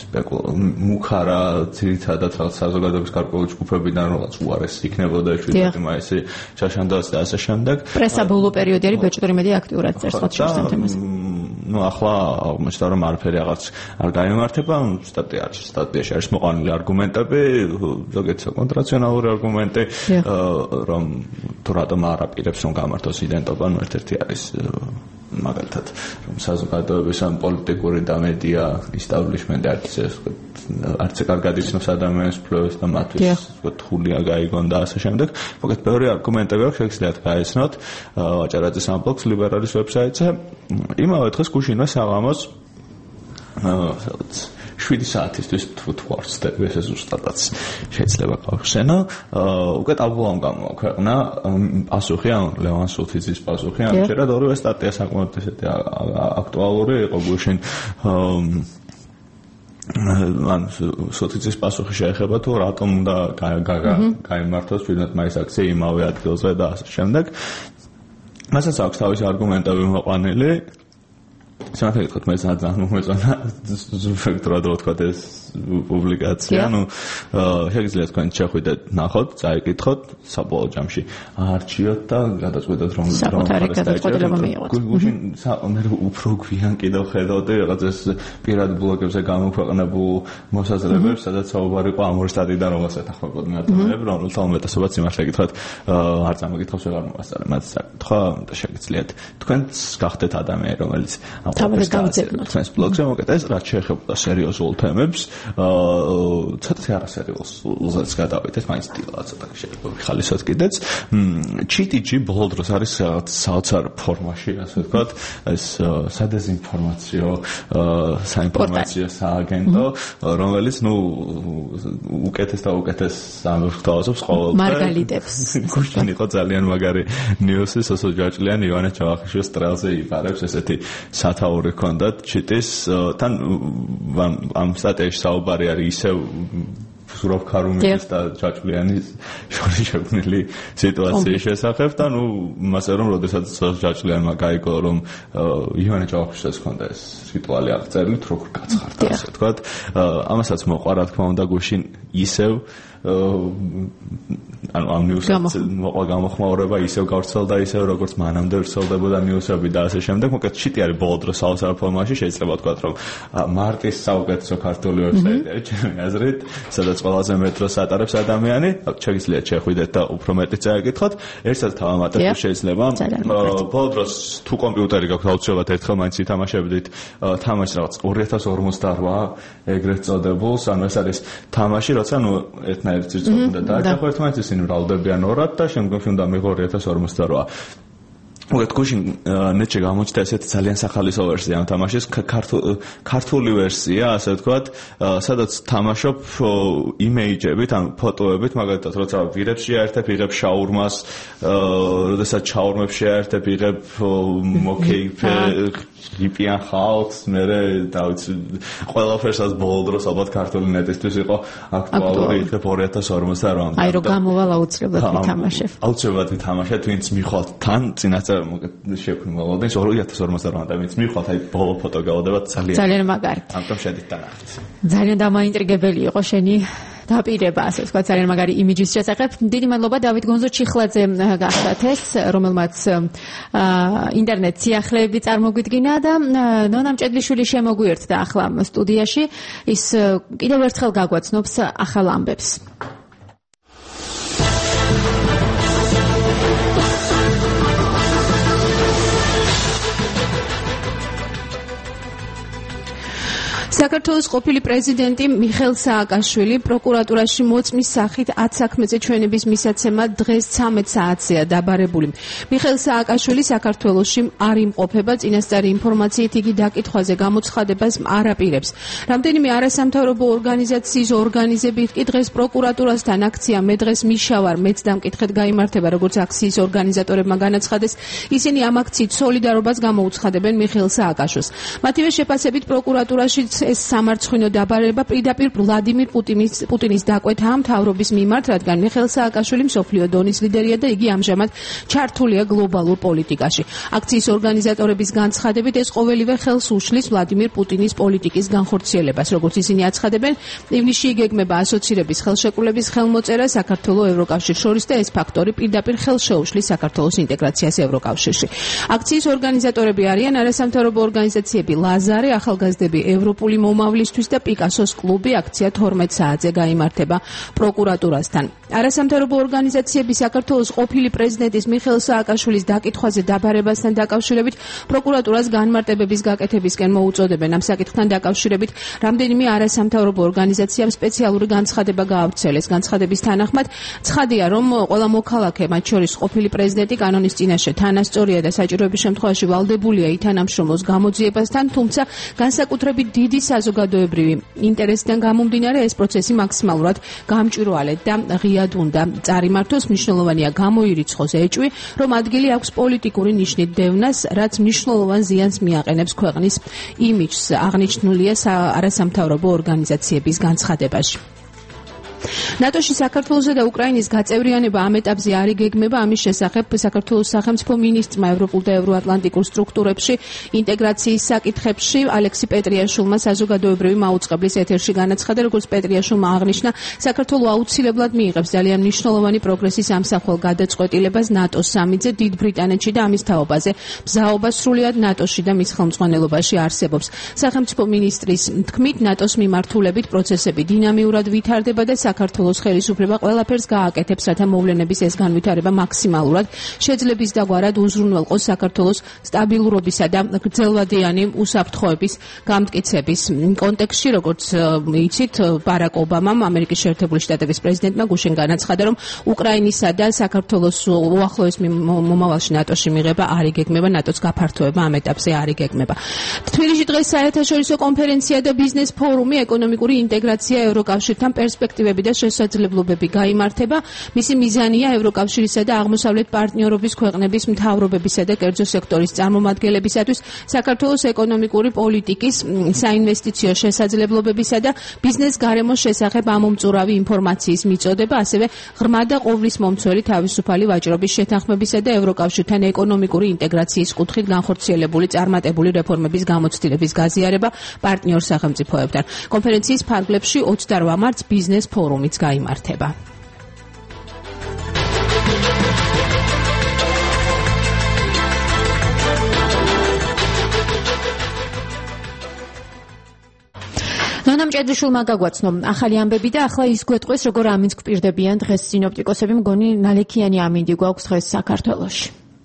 მუხარა ძირითადად რაღაც საზოგადოების გარკვეული ჯგუფებიდან რაღაც უარეს იქნებოდა შვიდმეტი მაისი ჩაშანდას და ასე შემდეგ. პრესა ბოლო პერიოდი არის ბეჭდური მედია აქტიურად წერს მათ შორის ამ თემაზე. ნუ ახლა აღმოჩნდა რომ არაფერი რაღაც არ გაიმართება, სტატია არის, სტატიაში არის მოყვანილი არგუმენტები, ზოგადად კონტრაციონალური არგუმენტი, რომ თუ რატომ არ აპირებს რომ გამართოს იდენტობა, ნუ ერთ-ერთი არის მაგალითად რომ საზოგადოების ამ პოლიტიკური და მედია ისტაბლიშმენტი არის ეს არც კარგად იცნობს ადამიანის ფლოვს და მათთვის თულია გაიგონ და ასე შემდეგ. მოკლედ ბევრი არგუმენტები აქვს, შეგიძლიათ გაეცნოთ ვაჭარაძის ამ ბლოგს ლიბერალის ვებსაიტზე. იმავე დღეს გუშინვე საღამოს სადაც შვიდი საათისთვის თუ თუ არ ვცდები, ეს ზუსტადაც შეიძლება გავხსენო. უკვე ტაბულამ გამოაქვეყნა პასუხი ამ ლევან სულთიძის პასუხი ამ შეერად ორივე სტატია საკმაოდ ესეთი აქტუალური იყო გუშინ. მან სულთიძის პასუხი შეეხება თუ რატომ უნდა გაიმართოს შვიდმეტი მაისის აქცია იმავე ადგილზე და ასე შემდეგ. მასაც აქვს თავისი არგუმენტები მოყვანილი. სამართლად ვთქვათ, მე ძალიან მომეწონა ზუსტად რა ვთქვათ ეს პუბლიკაცია. ნუ შეგიძლიათ თქვენ შეხვიდეთ, ნახოთ, წაიკითხოთ, საბოლოო ჯამში არჩიოთ და გადაწყვეტოთ რომ საკუთარი გადაწყვეტილება მიიღოთ. გუშინ მე უფრო გვიან კიდევ ხედავდი რაღაც ეს პირად ბლოგებზე გამოქვეყნებულ მოსაზრებებს, სადაც საუბარი იყო ამ ორი სტატიიდან, რომელსაც ეთანხმებოდნენ ადამიანები, რომელთა უმეტესობაც იმას შეკითხათ, არც ამ კითხავს ვეღარ მომასწავლე, მათ საკითხვა და შეგიძლიათ თქვენც გახდეთ ადამიანი, რომელიც თქვენს ბლოგზე მოკეთეს, რაც შეეხება სერიოზულ თემებს, ცოტათი არასერიოზულზეც გადავიდეთ, მაინც დილა ცოტა შეიძლება ვიხალისოთ კიდეც. ჩიტიჯი ბოლო დროს არის რაღაც საოცარ ფორმაში, ასე ვთქვათ, ეს სადეზინფორმაციო, საინფორმაციო სააგენტო, რომელიც ნუ უკეთეს და უკეთეს ამბებს გთავაზობს ყოველდღე. მარგალიტებს. გუშინ იყო ძალიან მაგარი ნიუსი, სოსო ჯაჭლიანი ივანე ჩავახიშვილის ტრელზე იპარებს ესეთი სათაური ჰქონდათ ჩიტის თან ამ სტატიაში საუბარი არის ისევ ზურაბ ქარუმიძის და ჯაჭვლიანის შორის შექმნილი სიტუაციის შესახებ და ნუ მასე რომ როდესაც ჯაჭვლიანმა გაიგო რომ ივანე ჯავახიშვილს ჰქონდა ეს რიტუალი აღწერილი თუ როგორ გაცხარდა ასე ვთქვათ ამასაც მოყვა რა თქმა უნდა გუშინ ისევ ანუ ამ ნიუსებს მოყვა გამოხმაურება ისევ გავრცელდა ისევ როგორც მანამდე ვრცელდებოდა ნიუსები და ასე შემდეგ მოკეთ ჩიტი არის ბოლო დროს საოცარ ფორმაში შეიძლება ვთქვათ რომ მარტის საუკეთესო ქართული ვებსაიტი ჩემი აზრით სადაც ყველაზე მეტროს ატარებს ადამიანი შეგიძლიათ შეხვიდეთ და უფრო მეტი წაეკითხოთ ერთად თავამატებ შეიძლება ბოლო დროს თუ კომპიუტერი გაქვთ აუცილებლად ერთხელ მაინც ითამაშებდით თამაშს რაღაც ორი ათას ორმოცდაოთხ ეგრეთ წოდებულს ანუ ეს არის თამაში როცა ნუ ერთნაირად ძირწვა უნდა დააჭახო ერთმანეთს ისინი მრავლდებიან ორად და შემდგომში უნდა მიიღო ორი ათას ორმოცდაოთხ მოგეთ გუშინ ნეტში გამოჩნდა ესეთი ძალიან სახალისო ვერსია ამ თამაშის ქართული ვერსია ასე ვთქვათ სადაც თამაშობ იმეიჯებით ან ფოტოებით მაგალითად როცა ვირებს შეაერთებ იღებ შაურმას როდესაც შაურმებს შეაერთებ იღებ მოკეიფე რიპიან ხალხს მე დავიცი ყველაფერსაც ბოლო დროს ალბათ ქართული ნეტისთვის იყო აქტუალური იღებ ორი ათას ორმოცდაოთხ აი რომ გამოვალ აუცილებლად ვითამაშებ აუცილებლად ვითამაშებ ვინც მიხვალთ თან წინასწარ შექმნილობდეს ორი ათას ორმოცდაოთხ და ვინც მიხვალთ აი ბოლო ფოტო გავდება ძალიან ძალიან მაგარი ამიტომ შედით დანახეთ ძალიან დამაინტრიგებელი იყო შენი დაპირება ასე ვთქვათ ძალიან მაგარი იმიჯის შესახებ დიდი მადლობა დავით გონზო ჩიხლაძე გახდათ ეს რომელმაც ინტერნეტ სიახლეები წარმოგვიდგინა და ნონა მჭედლიშვილი შემოგვიერთდა ახლა სტუდიაში ის კიდევ ერთხელ გაგვაცნობს ახალ ამბებს საქართველოს ყოფილი პრეზიდენტი მიხეილ სააკაშვილი პროკურატურაში მოწმის სახით ათ საქმეზე ჩვენების მისაცემა დღეს ცამეტ საათზეა დაბარებული. მიხეილ სააკაშვილი საქართველოში არ იმყოფება, წინასწარი ინფორმაციით იგი დაკითხვაზე გამოცხადებას არ აპირებს. რამდენიმე არასამთავრობო ორგანიზაციის ორგანიზებით კი დღეს პროკურატურასთან აქცია მე დღეს მიშავარ მეც დამკითხეთ გაიმართება, როგორც აქციის ორგანიზატორებმა განაცხადეს, ისინი ამ აქციით სოლიდარობას გამოუცხადებენ მიხეილ სააკაშვილს. მათივე შეფასებით პროკურატურაში ეს სამარცხვინო დაბარება პირდაპირ ვლადიმირ პუტინის პუტინის დაკვეთა მთავრობის მიმართ, რადგან მიხეილ სააკაშვილი მსოფლიო დონის ლიდერია და იგი ამჟამად ჩართულია გლობალურ პოლიტიკაში. აქციის ორგანიზატორების განცხადებით ეს ყოველივე ხელს უშლის ვლადიმირ პუტინის პოლიტიკის განხორციელებას. როგორც ისინი აცხადებენ, ივნისში იგეგმება ასოცირების ხელშეკრულების ხელმოწერა საქართველოს ევროკავშირს შორის და ეს ფაქტორი პირდაპირ ხელს შეუშლის საქართველოს ინტეგრაციას ევროკავშირში. აქციის ორგანიზატორები არიან არასამთავრობო ორგანიზაციები ლაზარე, ახალგაზრდები ევროპული მომავლისთვის და პიკასოს კლუბი აქცია თორმეტ საათზე გაიმართება პროკურატურასთან. არასამთავრობო ორგანიზაციები საქართველოს ყოფილი პრეზიდენტის მიხეილ სააკაშვილის დაკითხვაზე დაბარებასთან დაკავშირებით პროკურატურას განმარტებების გაკეთებისკენ მოუწოდებენ. ამ საკითხთან დაკავშირებით რამდენიმე არასამთავრობო ორგანიზაციამ სპეციალური განცხადება გაავრცელეს. განცხადების თანახმად ცხადია, რომ ყველა მოქალაქე, მათ შორის ყოფილი პრეზიდენტი კანონის წინაშე თანასწორია და საჭიროების შემთხვევაში ვალდებულია ითანამშრომლოს გამოძიებასთან, თუმცა განსაკუთრებით დიდი საზოგადოებრივი ინტერესიდან გამომდინარე ეს პროცესი მაქსიმალურად გამჭვირვალედ და ღიად უნდა წარიმართოს. მნიშვნელოვანია გამოირიცხოს ეჭვი, რომ ადგილი აქვს პოლიტიკური ნიშნით დევნას, რაც მნიშვნელოვან ზიანს მიაყენებს ქვეყნის იმიჯს, აღნიშნულია არასამთავრობო ორგანიზაციების განცხადებაში. ნატოში საქართველოსა და უკრაინის გაწევრიანება ამ ეტაპზე არ იგეგმება. ამის შესახებ საქართველოს სახელმწიფო მინისტრმა ევროპულ და ევროატლანტიკურ სტრუქტურებში ინტეგრაციის საკითხებში ალექსი პეტრიაშვილმა საზოგადოებრივი მაუწყებლის ეთერში განაცხადა, როგორც პეტრიაშვილმა აღნიშნა, საქართველო აუცილებლად მიიღებს ძალიან მნიშვნელოვანი პროგრესის ამსახველ გადაწყვეტილებას ნატოს სამიტზე დიდ ბრიტანეთში და ამის თაობაზე. ბზაობა სრულად ნატოში და მის ხელმძღვანელობაში არსებობს. სახელმწიფო მინისტრის თქმით, ნატოს მიმართულებით პროცესები დინამიურად ვითარდება და საქართველოს ხელისუფლება ყველაფერს გააკეთებს, რათა მოვლენების ეს განვითარება მაქსიმალურად შეძლების დაგვარად უზრუნველყოს საქართველოს სტაბილურობისა და გრძელვადიანი უსაფრთხოების გამტკიცების კონტექსტში, როგორც იცით, ბარაკ ობამამ, ამერიკის შეერთებული შტატების პრეზიდენტმა გუშინ განაცხადა, რომ უკრაინისა და საქართველოს უახლოეს მომავალში ნატოში მიღება არ იგეგმება, ნატოს გაფართოება ამ ეტაპზე არ იგეგმება. თბილისში დღეს საერთაშორისო კონფერენცია და ბიზნეს ფორუმი ეკონომიკური ინტეგრაცია ევროკავშირთან პერსპექტივები და შესაძლებლობები გაიმართება. მისი მიზანია ევროკავშირისა და აღმოსავლეთ პარტნიორობის ქვეყნების მთავრობებისა და კერძო სექტორის წარმომადგენლებისათვის საქართველოს ეკონომიკური პოლიტიკის, საინვესტიციო შესაძლებლობებისა და ბიზნეს გარემოს შესახებ ამომწურავი ინფორმაციის მიწოდება, ასევე ღრმა და ყოვლის მომცველი თავისუფალი ვაჭრობის შეთანხმებისა და ევროკავშირთან ეკონომიკური ინტეგრაციის კუთხით განხორციელებული წარმატებული რეფორმების გამოცდილების გაზიარება პარტნიორ სახელმწიფოებთან. კონფერენციის ფარგლებში ოცდაოთხ მარტს ბიზნეს ფორუმიც გაიმართება. ნონამ ჭედრიშვილმა გაგვაცნო ახალი ამბები და ახლა ის გვეტყვის, როგორ ამინს გვპირდებიან დღეს სინოპტიკოსები. მგონი ნალექიანი ამინდი გვაქვს დღეს საქართველოში.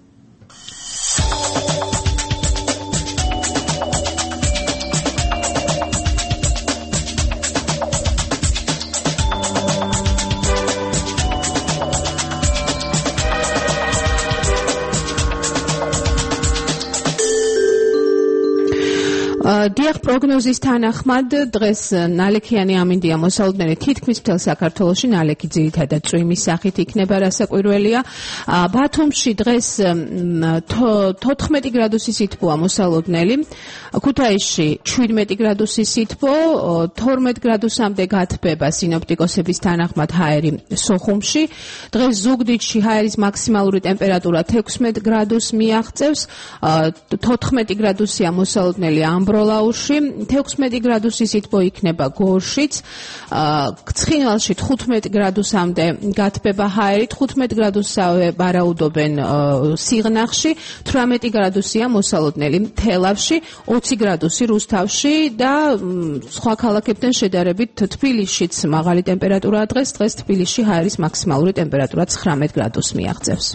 დიახ, პროგნოზის თანახმად დღეს ნალექიანი ამინდია მოსალოდნელი თითქმის მთელ საქართველოში, ნალექი ძირითადად წვიმის სახით იქნება, რასაკვირველია. ბათუმში დღეს თოთხმეტი გრადუსი სითბოა მოსალოდნელი, ქუთაისში შვიდმეტი გრადუსი სითბო, თორმეტ გრადუსამდე გათბება სინოპტიკოსების თანახმად ჰაერი სოხუმში. დღეს ზუგდიდში ჰაერის მაქსიმალური ტემპერატურა თექვსმეტ გრადუსს მიაღწევს, თოთხმეტი გრადუსია მოსალოდნელი ამბროლაურში, თექვსმეტი გრადუსი სითბო იქნება გორშიც, ცხინვალში თხუთმეტ გრადუსამდე გათბება ჰაერი, თხუთმეტ გრადუსსავე ვარაუდობენ სიღნაღში, თვრამეტი გრადუსია მოსალოდნელი თელავში, ოცი გრადუსი რუსთავში და სხვა ქალაქებთან შედარებით თბილისშიც მაღალი ტემპერატურაა დღეს, დღეს თბილისში ჰაერის მაქსიმალური ტემპერატურა ცხრამეტ გრადუსს მიაღწევს.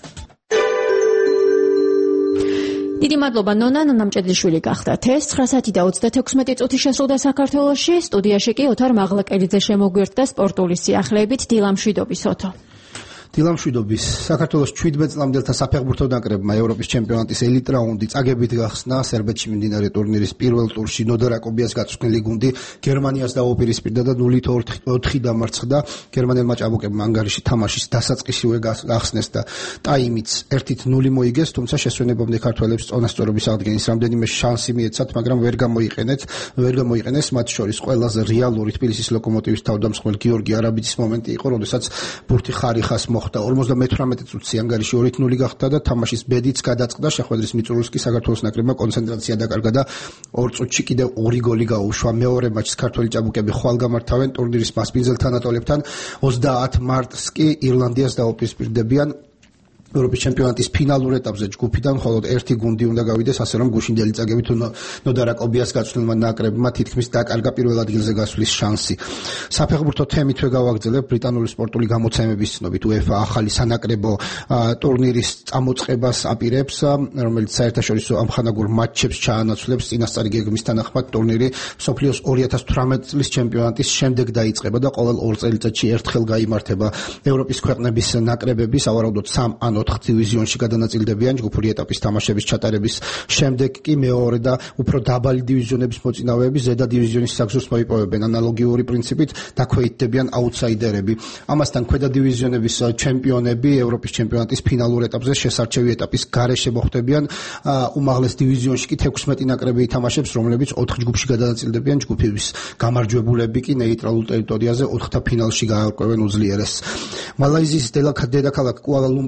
დიდი მადლობა ნონა, ნონამ ჭედლიშვილი გახდათ. ეს ცხრა საათი და ოცდათექვსმეტი წუთი შესრულდა საქართველოში. სტუდიაში კი ოთარ მაღლაკელიძე შემოგვიერთდა სპორტული სიახლეებით. დილამშვიდობის ოთო. დილამშვიდობის. საქართველოს შვიდმეტ წლამდელთა საფეხბურთო ნაკრებმა ევროპის ჩემპიონატის ელიტ რაუნდი წაგებით გახსნა. სერბეთში მიმდინარე ტურნირის პირველ ტურში ნოდარ აკობიას გაწვრთნილი გუნდი გერმანიას დაუპირისპირდა და ნულით ოთხი დამარცხდა. გერმანელმა ჭაბუკებმა ანგარიში თამაშის დასაწყისივე გახსნეს და ტაიმიც ერთით ნული მოიგეს, თუმცა შესვენებამდე ქართველებს წონასწორობის აღდგენის რამდენიმე შანსი მიეცათ, მაგრამ ვერ გამოიყენეთ, ვერ გამოიყენეს. მათ შორის ყველაზე რეალური თბილისის ლოკომოტივის თავდამსხმელ გიორგი არაბიძის მომენტი იყო, როდესაც ბურთი ხარიხას ორმოცდამეთვრამეტე წუთში ანგარიში ორით ნული გახდა და თამაშის ბედიც გადაწყდა. შეხვედრის მიწურულს კი საქართველოს ნაკრებმა კონცენტრაცია დაკარგა და ორ წუთში კიდევ ორი გოლი გაუშვა. მეორე მატჩს ქართველი ჭაბუკები ხვალ გამართავენ ტურნირის მასპინძელ თანატოლებთან. ოცდაათ მარტს კი ირლანდიას დაუპირისპირდებიან. ევროპის ჩემპიონატის ფინალურ ეტაპზე ჯგუფიდან მხოლოდ ერთი გუნდი უნდა გავიდეს, ასე რომ გუშინდელი წაგებით ნოდარ აკობიას გაწვრთნილმა ნაკრებმა თითქმის დაკარგა პირველ ადგილზე გასვლის შანსი. საფეხბურთო თემითვე გავაგრძელებ ბრიტანული სპორტული გამოცემების ცნობით UEFA ახალი სანაკრებო ტურნირის წამოწყებას აპირებს, რომელიც საერთაშორისო ამხანაგურ მატჩებს ჩაანაცვლებს. წინასწარი გეგმის თანახმად ტურნირი მსოფლიოს ორი ათას თვრამეტი წლის ჩემპიონატის შემდეგ დაიწყება და ყოველ ორ წელიწადში ერთხელ გაიმართება. ევროპის ქვეყნების ნაკრებები სავარაუდოდ სამ ან ოთხ დივიზიონში გადანაწილდებიან. ჯგუფური ეტაპის თამაშების ჩატარების შემდეგ კი მეორე და უფრო დაბალი დივიზიონების მოწინავეები ზედა დივიზიონის საგზურს მოიპოვებენ. ანალოგიური პრინციპით დაქვეითდებიან აუთსაიდერები. ამასთან ქვედა დივიზიონების ჩემპიონები ევროპის ჩემპიონატის ფინალურ ეტაპზე შესარჩევი ეტაპის გარეშე მოხვდებიან. უმაღლეს დივიზიონში კი თექვსმეტი ნაკრები ითამაშებს, რომლებიც ოთხ ჯგუფში გადანაწილდებიან. ჯგუფების გამარჯვებულები კი ნეიტრალურ ტერიტორიაზე ოთხთა ფინალში გაარკვევენ უძლიერეს. მალაიზიის დედაქალაქ კუალა-ლუმპურში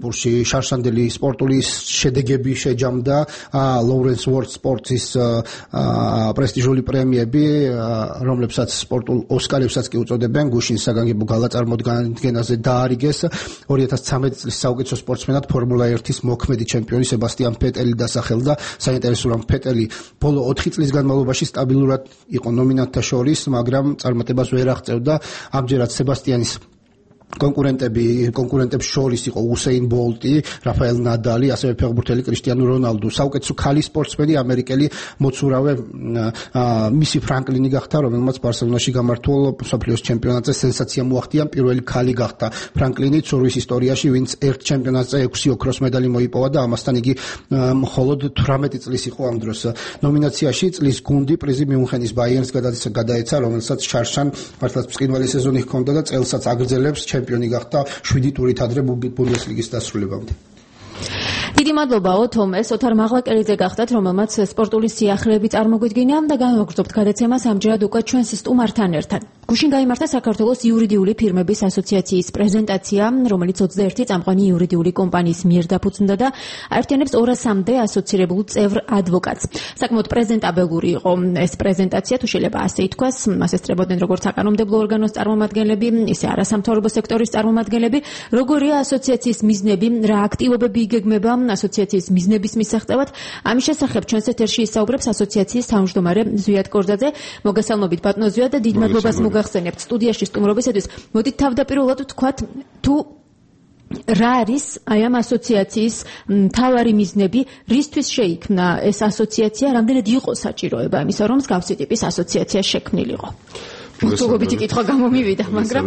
შარშანდელი სპორტული შედეგები შეჯამდა ლოურენს ვორდ სპორტის პრესტიჟული პრემიები, რომლებსაც სპორტულ ოსკარებსაც კი უწოდებენ. გუშინ საგანგებო გალა წარმოდგენაზე დაარიგეს ორი ათას ცხრამეტი წლის საუკეთესო სპორტსმენად ფორმულა ერთის მოქმედი ჩემპიონი სებასტიან ფეტელი დასახელდა. საინტერესოა, რომ ფეტელი ბოლო ოთხი წლის განმავლობაში სტაბილურად იყო ნომინანტთა შორის, მაგრამ წარმატებას ვერ აღწევდა. ამჯერად სებასტიანის კონკურენტები კონკურენტებს შორის იყო უსეინ ბოლტი, რაფაელ ნადალი, ასევე ფეხბურთელი კრისტიანო რონალდუ. საუკეთესო ქალი სპორტსმენი ამერიკელი მოცურავე მისი ფრანკლინი გახდა, რომელმაც ბარსელონაში გამართულ მსოფლიოს ჩემპიონატზე სენსაცია მოახდია. პირველი ქალი გახდა ფრანკლინი ცურვის ისტორიაში, ვინც ერთ ჩემპიონატზე ექვსი ოქროს medali მოიპოვა და ამასთან იგი მხოლოდ თვრამეტი წლის იყო ამ დროს. ნომინაციაში წლის გუნდი პრიზი მიუნხენის ბაიერნს გადაეცა, რომელსაც შარშან მართლაც ბრწყინვალე სეზონი ჰქონდა და წელსაც აგრძელებს ჩემპიონი გახდა შვიდი ტურით ადრე ბუნდესლიგის დასრულებამდე. დიდი მადლობა ოთომეს, ოთარ მაღლაკელიძე გახდათ, რომელმაც სპორტული სიახლეები წარმოგვიდგინა და განვაგრძობთ გადაცემას ამჯერად უკვე ჩვენს სტუმართან ერთად. გუშინ გაიმართა საქართველოს იურიდიული ფირმების ასოციაციის პრეზენტაცია, რომელიც ოცდაერთი წამყვანი იურიდიული კომპანიის მიერ დაფუძნდა და აერთიანებს ორასამდე ასოცირებულ წევრ ადვოკატს. საკმაოდ პრეზენტაბელური იყო ეს პრეზენტაცია, თუ შეიძლება ასე ითქვას, მას ესწრებოდნენ როგორც საკანონმდებლო ორგანოს წარმომადგენლები, ისე არასამთავრობო სექტორის წარმომადგენლები, როგორია ასოციაციის მიზნები, რა აქტივობები იგეგმება ასოციაციის მიზნების მისაღწევად. ამის შესახებ ჩვენს ეთერში ისაუბრებს ასოციაციის თავმჯდომარე ზვიად კორძაძე. მოგესალმებით ბატონო ზვიად და დიდ მადლობას მოგახსენებთ სტუდიაში სტუმრობისათვის. მოდით თავდაპირველად ვთქვათ, თუ რა არის აი ამ ასოციაციის მთავარი მიზნები, რისთვის შეიქმნა ეს ასოციაცია, რამდენად იყო საჭიროება იმისა, რომ მსგავსი ტიპის ასოციაცია შექმნილიყო. მოგწობითი კითხვა გამომივიდა, მაგრამ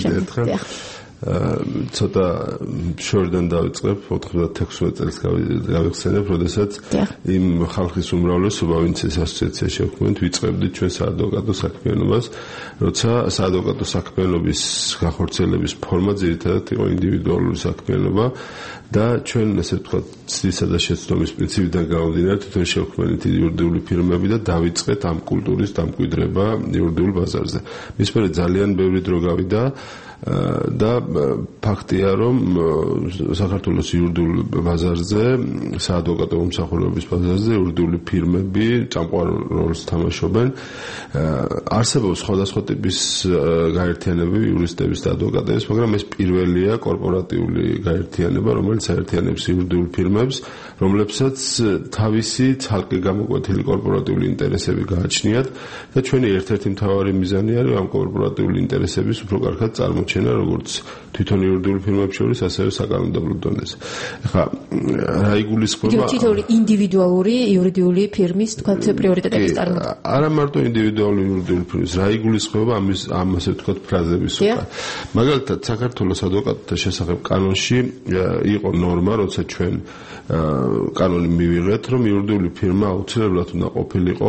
ცოტა შორიდან დავიწყებ, ოთხმოცდაექვსი წელს გავიხსენებ, როდესაც იმ ხალხის უმრავლესობა, ვინც ეს ასოციაცია შექმნით, ვიწყებდით ჩვენ საადვოკატო საქმიანობას, როცა საადვოკატო საქმიანობის განხორციელების ფორმა ძირითადად იყო ინდივიდუალური საქმიანობა და ჩვენ ესე ვთქვათ, ცდისა და შეცდომის პრინციპიდან გამომდინარე, თვითონ შევქმნით იურიდიული ფირმები და დავიწყეთ ამ კულტურის დამკვიდრება იურიდიულ ბაზარზე. მის მერე ძალიან ბევრი დრო გავიდა და ფაქტია, რომ საქართველოს იურიდიულ ბაზარზე, საადვოკატო მომსახურების ბაზარზე იურიდიული ფირმები წამყვან როლს თამაშობენ. არსებობს სხვადასხვა ტიპის გაერთიანებები, იურისტების და ადვოკატების, მაგრამ ეს პირველია კორპორატიული გაერთიანება, რომელიც აერთიანებს იურიდიულ ფირმებს, რომლებსაც თავისი ცალკე გამოკვეთილი კორპორატიული ინტერესები გააჩნიათ და ჩვენი ერთ-ერთი მთავარი მიზანი არის ამ კორპორატიული ინტერესების უფრო კარგად წარმოჩენა, როგორც თვითონ იურიდიულ ფირმებს შორის, ასევე საკანონმდებლო დონეზე. ეხლა რა იგულისხმება? თითოეული ინდივიდუალური იურიდიული ფირმის თქვათ პრიორიტეტების წარმოდგენა. არა მარტო ინდივიდუალური იურიდიული ფირმის, რა იგულისხმება ამის ამ ასე ვთქვათ ფრაზების უკან. მაგალითად, საქართველოს ადვოკატთა შესახებ კანონში იყო ნორმა, როცა ჩვენ კანონი მივიღეთ, რომ იურიდიული ფირმა აუცილებლად უნდა ყოფილიყო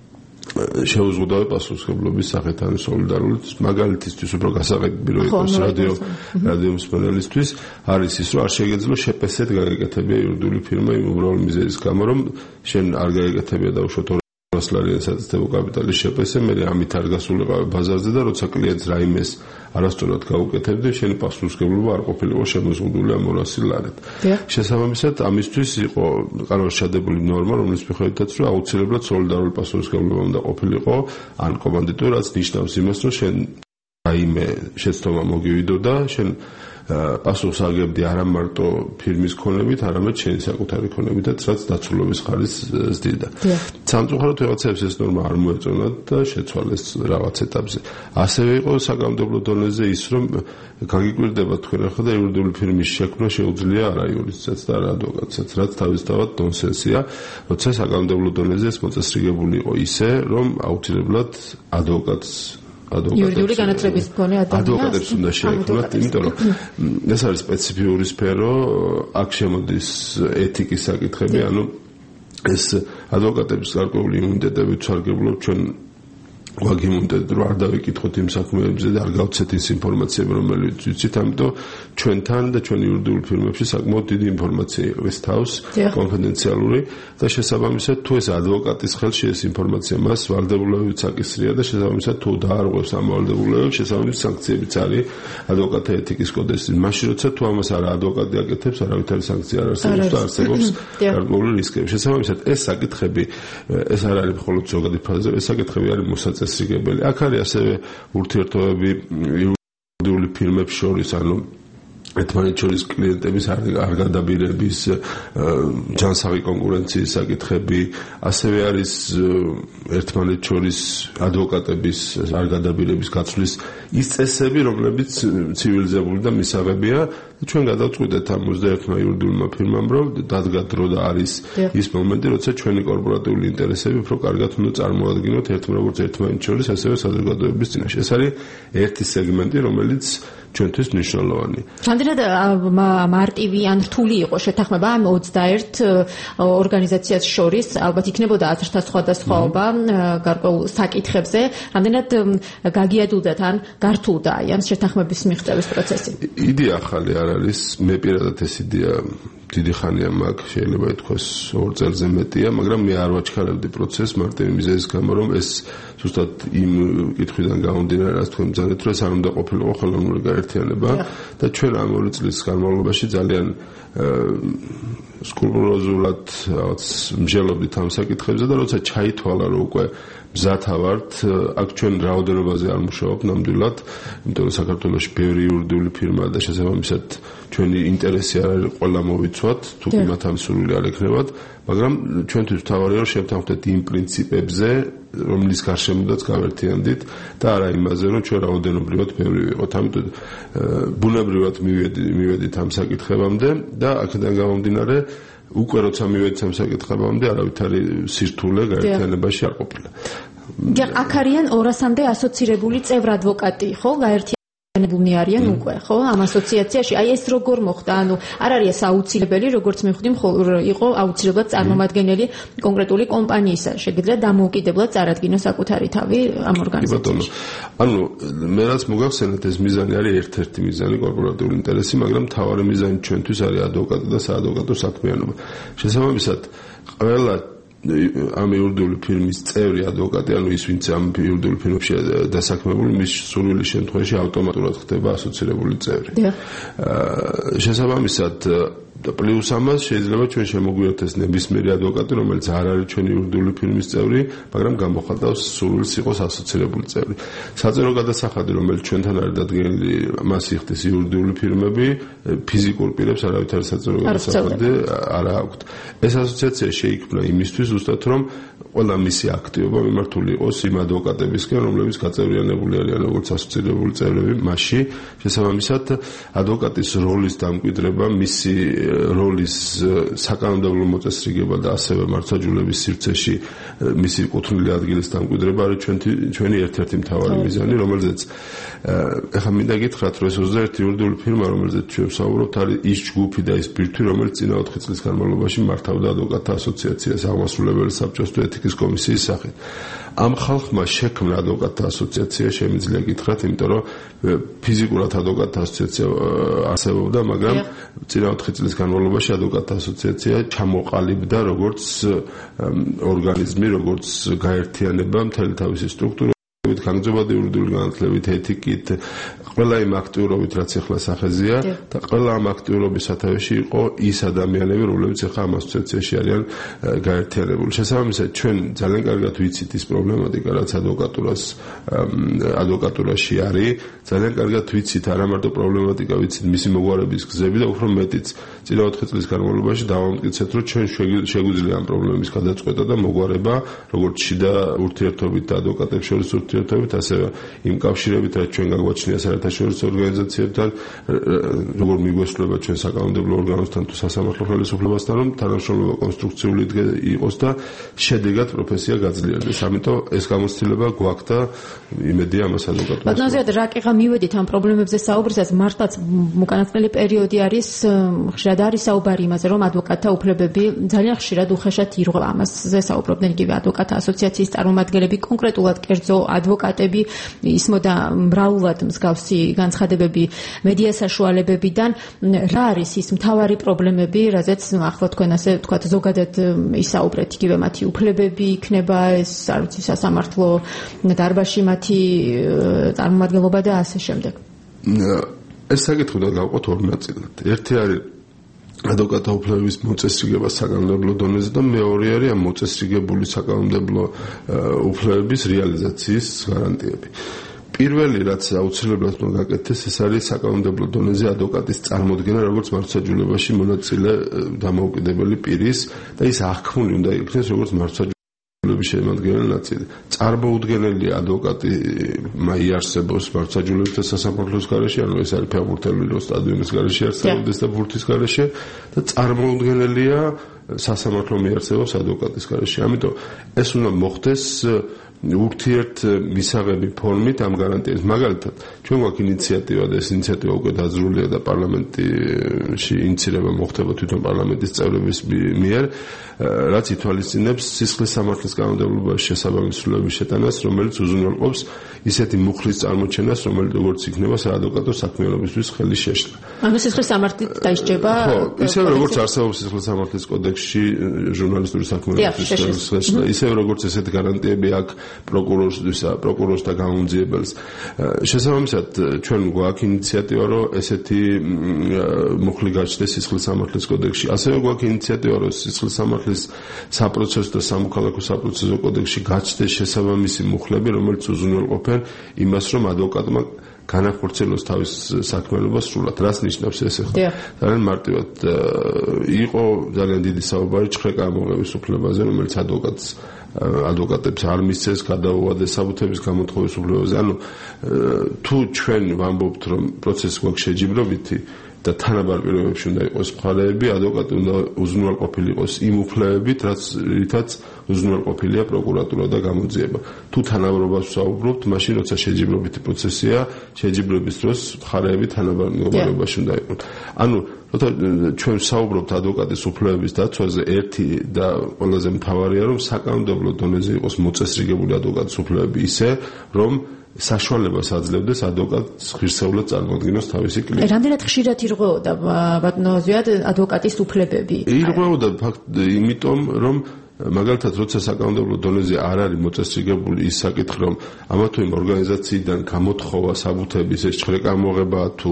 შეუზღუდავი პასუხისმგებლობის სახეთანი სოლიდარული მაგალითისთვის უფრო გასაყიდბი რო იყოს რადიო რადიო მსმენელისთვის არის ის რომ არ შეგეძლო შეპესეთ გაგეკეთებია იურიდიული ფირმა იმ უბრალო მიზეზის გამო რომ შენ არ გაგეკეთებია და უშუალოდ ორასი ლარიანი საწესდებო კაპიტალის შეპესე მე ამით არ გასულიყავი ბაზარზე და როცა კლიენტს რაიმეს არასწორად გაუკეთებდი შენი პასუხისმგებლობა არ ყოფილიყო შემოზღუდული ამ ორასი ლარით. შესაბამისად ამისთვის იყო კანონში ჩადებული ნორმა რომლის მიხედვითაც რომ აუცილებლად სოლიდარული პასუხისმგებლობა უნდა ყოფილიყო ან კომანდიტური რაც ნიშნავს იმას რომ შენ რაიმე შეცდომა მოგივიდო და შენ პასუხს აგებდი არა მარტო ფირმის ქონებით, არამედ შენი საკუთარი ქონებითაც, რაც დაცულობის ხარისხს ზრდიდა. სამწუხაროდ რაღაცებს ეს ნორმა არ მოეწონათ და შეცვალეს რაღაც ეტაპზე. ასევე იყო საკანონმდებლო დონეზე ის, რომ გაგიკვირდება თქვენ ახლა და იურიდიული ფირმის შექმნა შეუძლია არა იურისტსაც და არა ადვოკატსაც, რაც თავისთავად ნონსენსია, როცა საკანონმდებლო დონეზე ეს მოწესრიგებული იყო ისე, რომ აუცილებლად ადვოკატს იურიდიული განათლების მქონე ადვოკატებს უნდა შეექმნათ, იმიტომ რომ ეს არის სპეციფიური სფერო, აქ შემოდის ეთიკის საკითხები, ანუ ეს ადვოკატების გარკვეული იმუნიტეტები ვსარგებლობთ ჩვენ ვაგიმუნდეთ რომ არ დავიკითხოთ იმ საქმეებზე და არ გავცეთ ის ინფორმაციები რომელიც ვიცით, ამიტომ ჩვენთან და ჩვენი იურიდიული ფირმებში საკმაოდ დიდი ინფორმაცია იყვის თავს, კონფიდენციალური და შესაბამისად თუ ეს ადვოკატის ხელში ეს ინფორმაცია მას ვალდებულებებით აკისრია და შესაბამისად თუ დაარღვევს ამ ვალდებულებებს, შესაბამისად სანქციებიც არის ადვოკატთა ეთიკის კოდექსში. მაშინ როცა თუ ამას არა ადვოკატი აკეთებს, არავითარი სანქცია არ არსებობს და არსებობს გარკვეული რისკები. შესაბამისად ეს საკითხები ეს არ არის მხოლოდ ზოგადი ფაზა, ეს საკითხები არის მოსაწესრიგებელი. აქ არის ასევე ურთიერთობები იურიდიული ფირმებს შორის, ანუ ერთმანეთს შორის კლიენტების არ გადაბირების, ჯანსაღი კონკურენციის საკითხები, ასევე არის ერთმანეთს შორის ადვოკატების არ გადაბირების გაცვლის ის წესები, რომლებიც ცივილიზებული და მისაღებია. ჩვენ გადავწყვიტეთ ამ ოცდაერთმა იურიდიულმა ფირმამ, რომ დადგა დრო და არის ის მომენტი, როცა ჩვენი კორპორატიული ინტერესები უფრო კარგად უნდა წარმოადგინოთ ერთმანეთს როგორც ერთმანეთს შორის, ასევე საზოგადოების წინაშე. ეს არის ერთი სეგმენტი, რომელიც ჩვენთვის მნიშვნელოვანი. რამდენად მარტივი ან რთული იყო შეთანხმება ამ ოცდაერთ ორგანიზაციას შორის, ალბათ იქნებოდა აზრთა სხვადასხვაობა გარკვეულ საკითხებზე, რამდენად გაგიადულდათ ან გართულდა აი ამ შეთანხმების მიღწევის პროცესი? იდეა ახალი არ არის, მე პირადად ეს იდეა დიდი ხანია მაქვს, შეიძლება ითქვას ორ წელზე მეტია, მაგრამ მე არ ვაჩქარებდი პროცესს მარტივი მიზეზის გამო, რომ ეს ზუსტად იმ კითხვიდან გამომდინარე, რაც თქვენ ბრძანეთ, რომ ეს არ უნდა ყოფილიყო ხელოვნური გაერთიანება და ჩვენ ამ ორი წლის განმავლობაში ძალიან სკრუპულოზულად მსჯელობდით ამ საკითხებზე და როცა ჩაითვალა, რომ უკვე მზათა ვართ, აქ ჩვენ რაოდენობაზე არ მუშაობ ნამდვილად, იმიტომ რომ საქართველოში ბევრი იურიდიული ფირმაა და შესაბამისად ჩვენი ინტერესი არ არის ყველა მოვიცვათ, თუ კი მათ ამ სურვილი არ ექნებათ, მაგრამ ჩვენთვის მთავარია რომ შევთანხმდეთ იმ პრინციპებზე, რომლის გარშემოდაც გავერთიანდით და არა იმაზე, რომ ჩვენ რაოდენობრივად ბევრი ვიყოთ. ამიტომ ბუნებრივად მივედით ამ საკითხებამდე და აქედან გამომდინარე უკვე როცა მივედით ამ საკითხებამდე, არავითარი სირთულე გაერთიანებაში არ ყოფილა. აქ არიან ორასამდე ასოცირებული წევრ ადვოკატი, ხო? გაერთიანებულნი არიან უკვე, ხო? ამ ასოციაციაში. აი ეს როგორ მოხდა? ანუ არ არის ეს აუცილებელი, როგორც მივხვდი, იყო აუცილებლად წარმომადგენელი კონკრეტული კომპანიისა. შეგიძლია დამოუკიდებლად წარადგინოს საკუთარი თავი ამ ორგანიზაციაში. ანუ მე რაც მოგახსენეთ, ეს მიზანი არის ერთ-ერთი მიზანი კორპორატიული ინტერესი, მაგრამ მთავარი მიზანი ჩვენთვის არის ადვოკატი და საადვოკატო საქმიანობა. შესაბამისად, ყველა ამ იურიდიული ფირმის წევრი ადვოკატი, ანუ ის ვინც ამ იურიდიული ფირმებში დასაქმებული, მის სურვილის შემთხვევაში ავტომატურად ხდება ასოცირებული წევრი. შესაბამისად და პლუს ამას შეიძლება ჩვენ შემოგვიერთდეს ნებისმიერი ადვოკატი, რომელიც არ არის ჩვენი იურიდიული ფირმის წევრი, მაგრამ გამოხატავს სურვილს იყოს ასოცირებული წევრი. საწერო გადასახადი, რომელიც ჩვენთან არის დადგენილი, მას იხდის იურიდიული ფირმები, ფიზიკურ პირებს არავითარი საწერო გადასახადი არ აქვთ. ეს ასოციაცია შეიქმნა იმისთვის ზუსტად, რომ ყველა მისი აქტივობა მიმართული იყოს იმ ადვოკატებისკენ, რომლებიც გაწევრიანებული არიან როგორც ასოცირებული წევრები, მასში შესაბამისად ადვოკატის როლის დამკვიდრება, მისი როლის საკანონმდებლო მოწესრიგება და ასევე მართლმსაჯულების სივრცეში მისი კუთვნილი ადგილის დამკვიდრება არის ჩვენი ერთ-ერთი მთავარი მიზანი, რომელზეც ეხლა მინდა გითხრათ, რომ ეს ოცდაერთი იურიდიული ფირმა, რომელზეც ჩვენ ვსაუბრობთ, არის ის ჯგუფი და ის ბირთვი, რომელიც წინა ოთხი წლის განმავლობაში მართავდა ადვოკატთა ასოციაციას აღმასრულებელი საბჭოს თუ ეთიკის კომისიის სახით. ამ ხალხმა შექმნა ადვოკატთა ასოციაცია, შემიძლია გითხრათ, იმიტომ რომ ფიზიკურად ადვოკატთა ასოციაცია არსებობდა, მაგრამ წინა ოთხი წლის განმავლობაში ადვოკატთა ასოციაცია ჩამოყალიბდა როგორც ორგანიზმი, როგორც გაერთიანება მთელი თავისი სტრუქტურა, განგრძობადი იურიდიული განათლებით, ეთიკით, ყველა იმ აქტიურობით, რაც ახლა სახეზია და ყველა ამ აქტიურობის სათავეში იყო ის ადამიანები, რომლებიც ახლა ამ ასოციაციაში არიან გაერთიანებული. შესაბამისად, ჩვენ ძალიან კარგად ვიცით ის პრობლემატიკა, რაც ადვოკატურას ადვოკატურაში არის, ძალიან კარგად ვიცით არა მარტო პრობლემატიკა, ვიცით მისი მოგვარების გზები და უფრო მეტიც წინა ოთხი წლის განმავლობაში დავამტკიცეთ, რომ ჩვენ შეგვიძლია ამ პრობლემის გადაწყვეტა და მოგვარება, როგორც შიდა ურთიერთობით და ადვოკატებს შორის ურთიერთობით, ასევე იმ კავშირებით, რაც ჩვენ გაგვაჩნია საერთაშორისო ორგანიზაციებთან, როგორ მიგვესწრება ჩვენ საკანონმდებლო ორგანოსთან თუ სასამართლო ხელისუფლებასთან, რომ თანამშრომლობა კონსტრუქციული იყოს და შედეგად პროფესია გაძლიერდეს. ამიტომ ეს გამოცდილება გვაქვს და იმედია ამას ადვოკატურას. ბატონო ზიად, რაკიღა მივედით ამ პრობლემებზე საუბრისას, მართლაც უკანასკნელი პერიოდი არის, ხშირად არის საუბარი იმაზე, რომ ადვოკატთა უფლებები ძალიან ხშირად უხეშად ირღვევა. ამაზე საუბრობდნენ იგივე ადვოკატთა ასოციაციის წარმომადგენლები, კონკრეტულად კერძო ადვოკატები ისმოდა მრავლად მსგავსი განცხადებები მედია საშუალებებიდან. რა არის ის მთავარი პრობლემები, რაზეც ახლა თქვენ ასე ვთქვათ, ზოგადად ისაუბრეთ, იგივე მათი უფლებები იქნება, ეს არ ვიცი, სასამართლო დარბაზში მათი წარმომადგენლობა და ასე შემდეგ. ეს საკითხი უნდა გავყოთ ორ ნაწილად. ერთი არის ადვოკატთა უფლებების მოწესრიგება საკანონმდებლო დონეზე და მეორე არის ამ მოწესრიგებული საკანონმდებლო უფლებების რეალიზაციის გარანტიები. პირველი რაც აუცილებლად უნდა გაკეთდეს, ეს არის საკანონმდებლო დონეზე ადვოკატის წარმოდგენა როგორც მართლმსაჯულებაში მონაწილე დამოუკიდებელი პირის და ის აღქმული უნდა იქნეს როგორც მართლმსაჯულების შემადგენელი ნაწილი. წარმოუდგენელია ადვოკატი მაიარსებოს მართლმსაჯულებთა სასამართლოს გარეშე, ანუ ეს არის ფეხბურთელი სტადიონის გარეშე არსებობდეს და ბურთის გარეშე და წარმოუდგენელია სასამართლო მიარსებოს ადვოკატის გარეშე. ამიტომ ეს უნდა მოხდეს ურთიერთ მისაღები ფორმით ამ გარანტიას. მაგალითად, ჩვენ გვაქვს ინიციატივა და ეს ინიციატივა უკვე დაძრულია და პარლამენტში ინიცირება მოხდება თვითონ პარლამენტის წევრების მიერ, რაც ითვალისწინებს სისხლის სამართლის კანონმდებლობაში შესაბამის ცვლილებების შეტანას, რომელიც უზრუნველყოფს ისეთი მუხლის წარმოჩენას, რომელიც როგორც იქნება საადვოკატო საქმიანობისთვის ხელის შეშლა. ანუ სისხლის სამართლით დაისჯება. ხო, ისე როგორც არსებობს სისხლის სამართლის კოდექსში ჟურნალისტური საქმიანობის შეშლა, ისე როგორც ესეთი გარანტიები აქვს პროკურორსა, პროკურორს და გამომძიებელს. შესაბამისად, ჩვენ გვაქვს ინიციატივა, რომ ესეთი მუხლი გაჩნდეს სისხლის სამართლის კოდექსში. ასევე გვაქვს ინიციატივა, რომ სისხლის სამართლის საპროცესო და სამოქალაქო საპროცესო კოდექსში გაჩნდეს შესაბამისი მუხლები, რომელიც უზრუნველყოფენ იმას, რომ ადვოკატმა განახორციელოს თავის საქმიანობას სრულად. რას ნიშნავს ეს ახლა? ძალიან მარტივად იყო ძალიან დიდი საუბარი ჩხრეკა ამოღების უფლებაზე, რომელიც ადვოკატს ადვოკატებს არ მისცეს გადაუვადეს საბუთების გამოთხოვის უფლებაზე. ანუ თუ ჩვენ ვამბობთ, რომ პროცესი გვაქვს შეჯიბრობითი და თანაბარ პირობებში უნდა იყოს მხარეები, ადვოკატი უნდა უზრუნველყოფილი იყოს იმ უფლებებით, რაც რითაც უზრუნველყოფილია პროკურატურა და გამოძიება. თუ თანაბრობას ვსაუბრობთ, მაშინ როცა შეჯიბრობითი პროცესია, შეჯიბრების დროს მხარეები თანაბარ მდგომარეობაში უნდა იყვნენ. ანუ როცა ჩვენ ვსაუბრობთ ადვოკატის უფლებების დაცვაზე, ერთი და ყველაზე მთავარია, რომ საკანონმდებლო დონეზე იყოს მოწესრიგებული ადვოკატის უფლებები ისე, რომ საშუალებას აძლევდეს ადვოკატს ღირსეულად წარმოადგინოს თავისი კლიენტი. რამდენად ხშირად ირღვეოდა ბატონო ზვიად ადვოკატის უფლებები? ირღვეოდა ფაქტ იმიტომ, რომ მაგალითად, როცა საკანონმდებლო დონეზე არ არის მოწესრიგებული ის საკითხი, რომ ამა თუ იმ ორგანიზაციიდან გამოთხოვა საბუთების ეს ჩხრეკა ამოღება თუ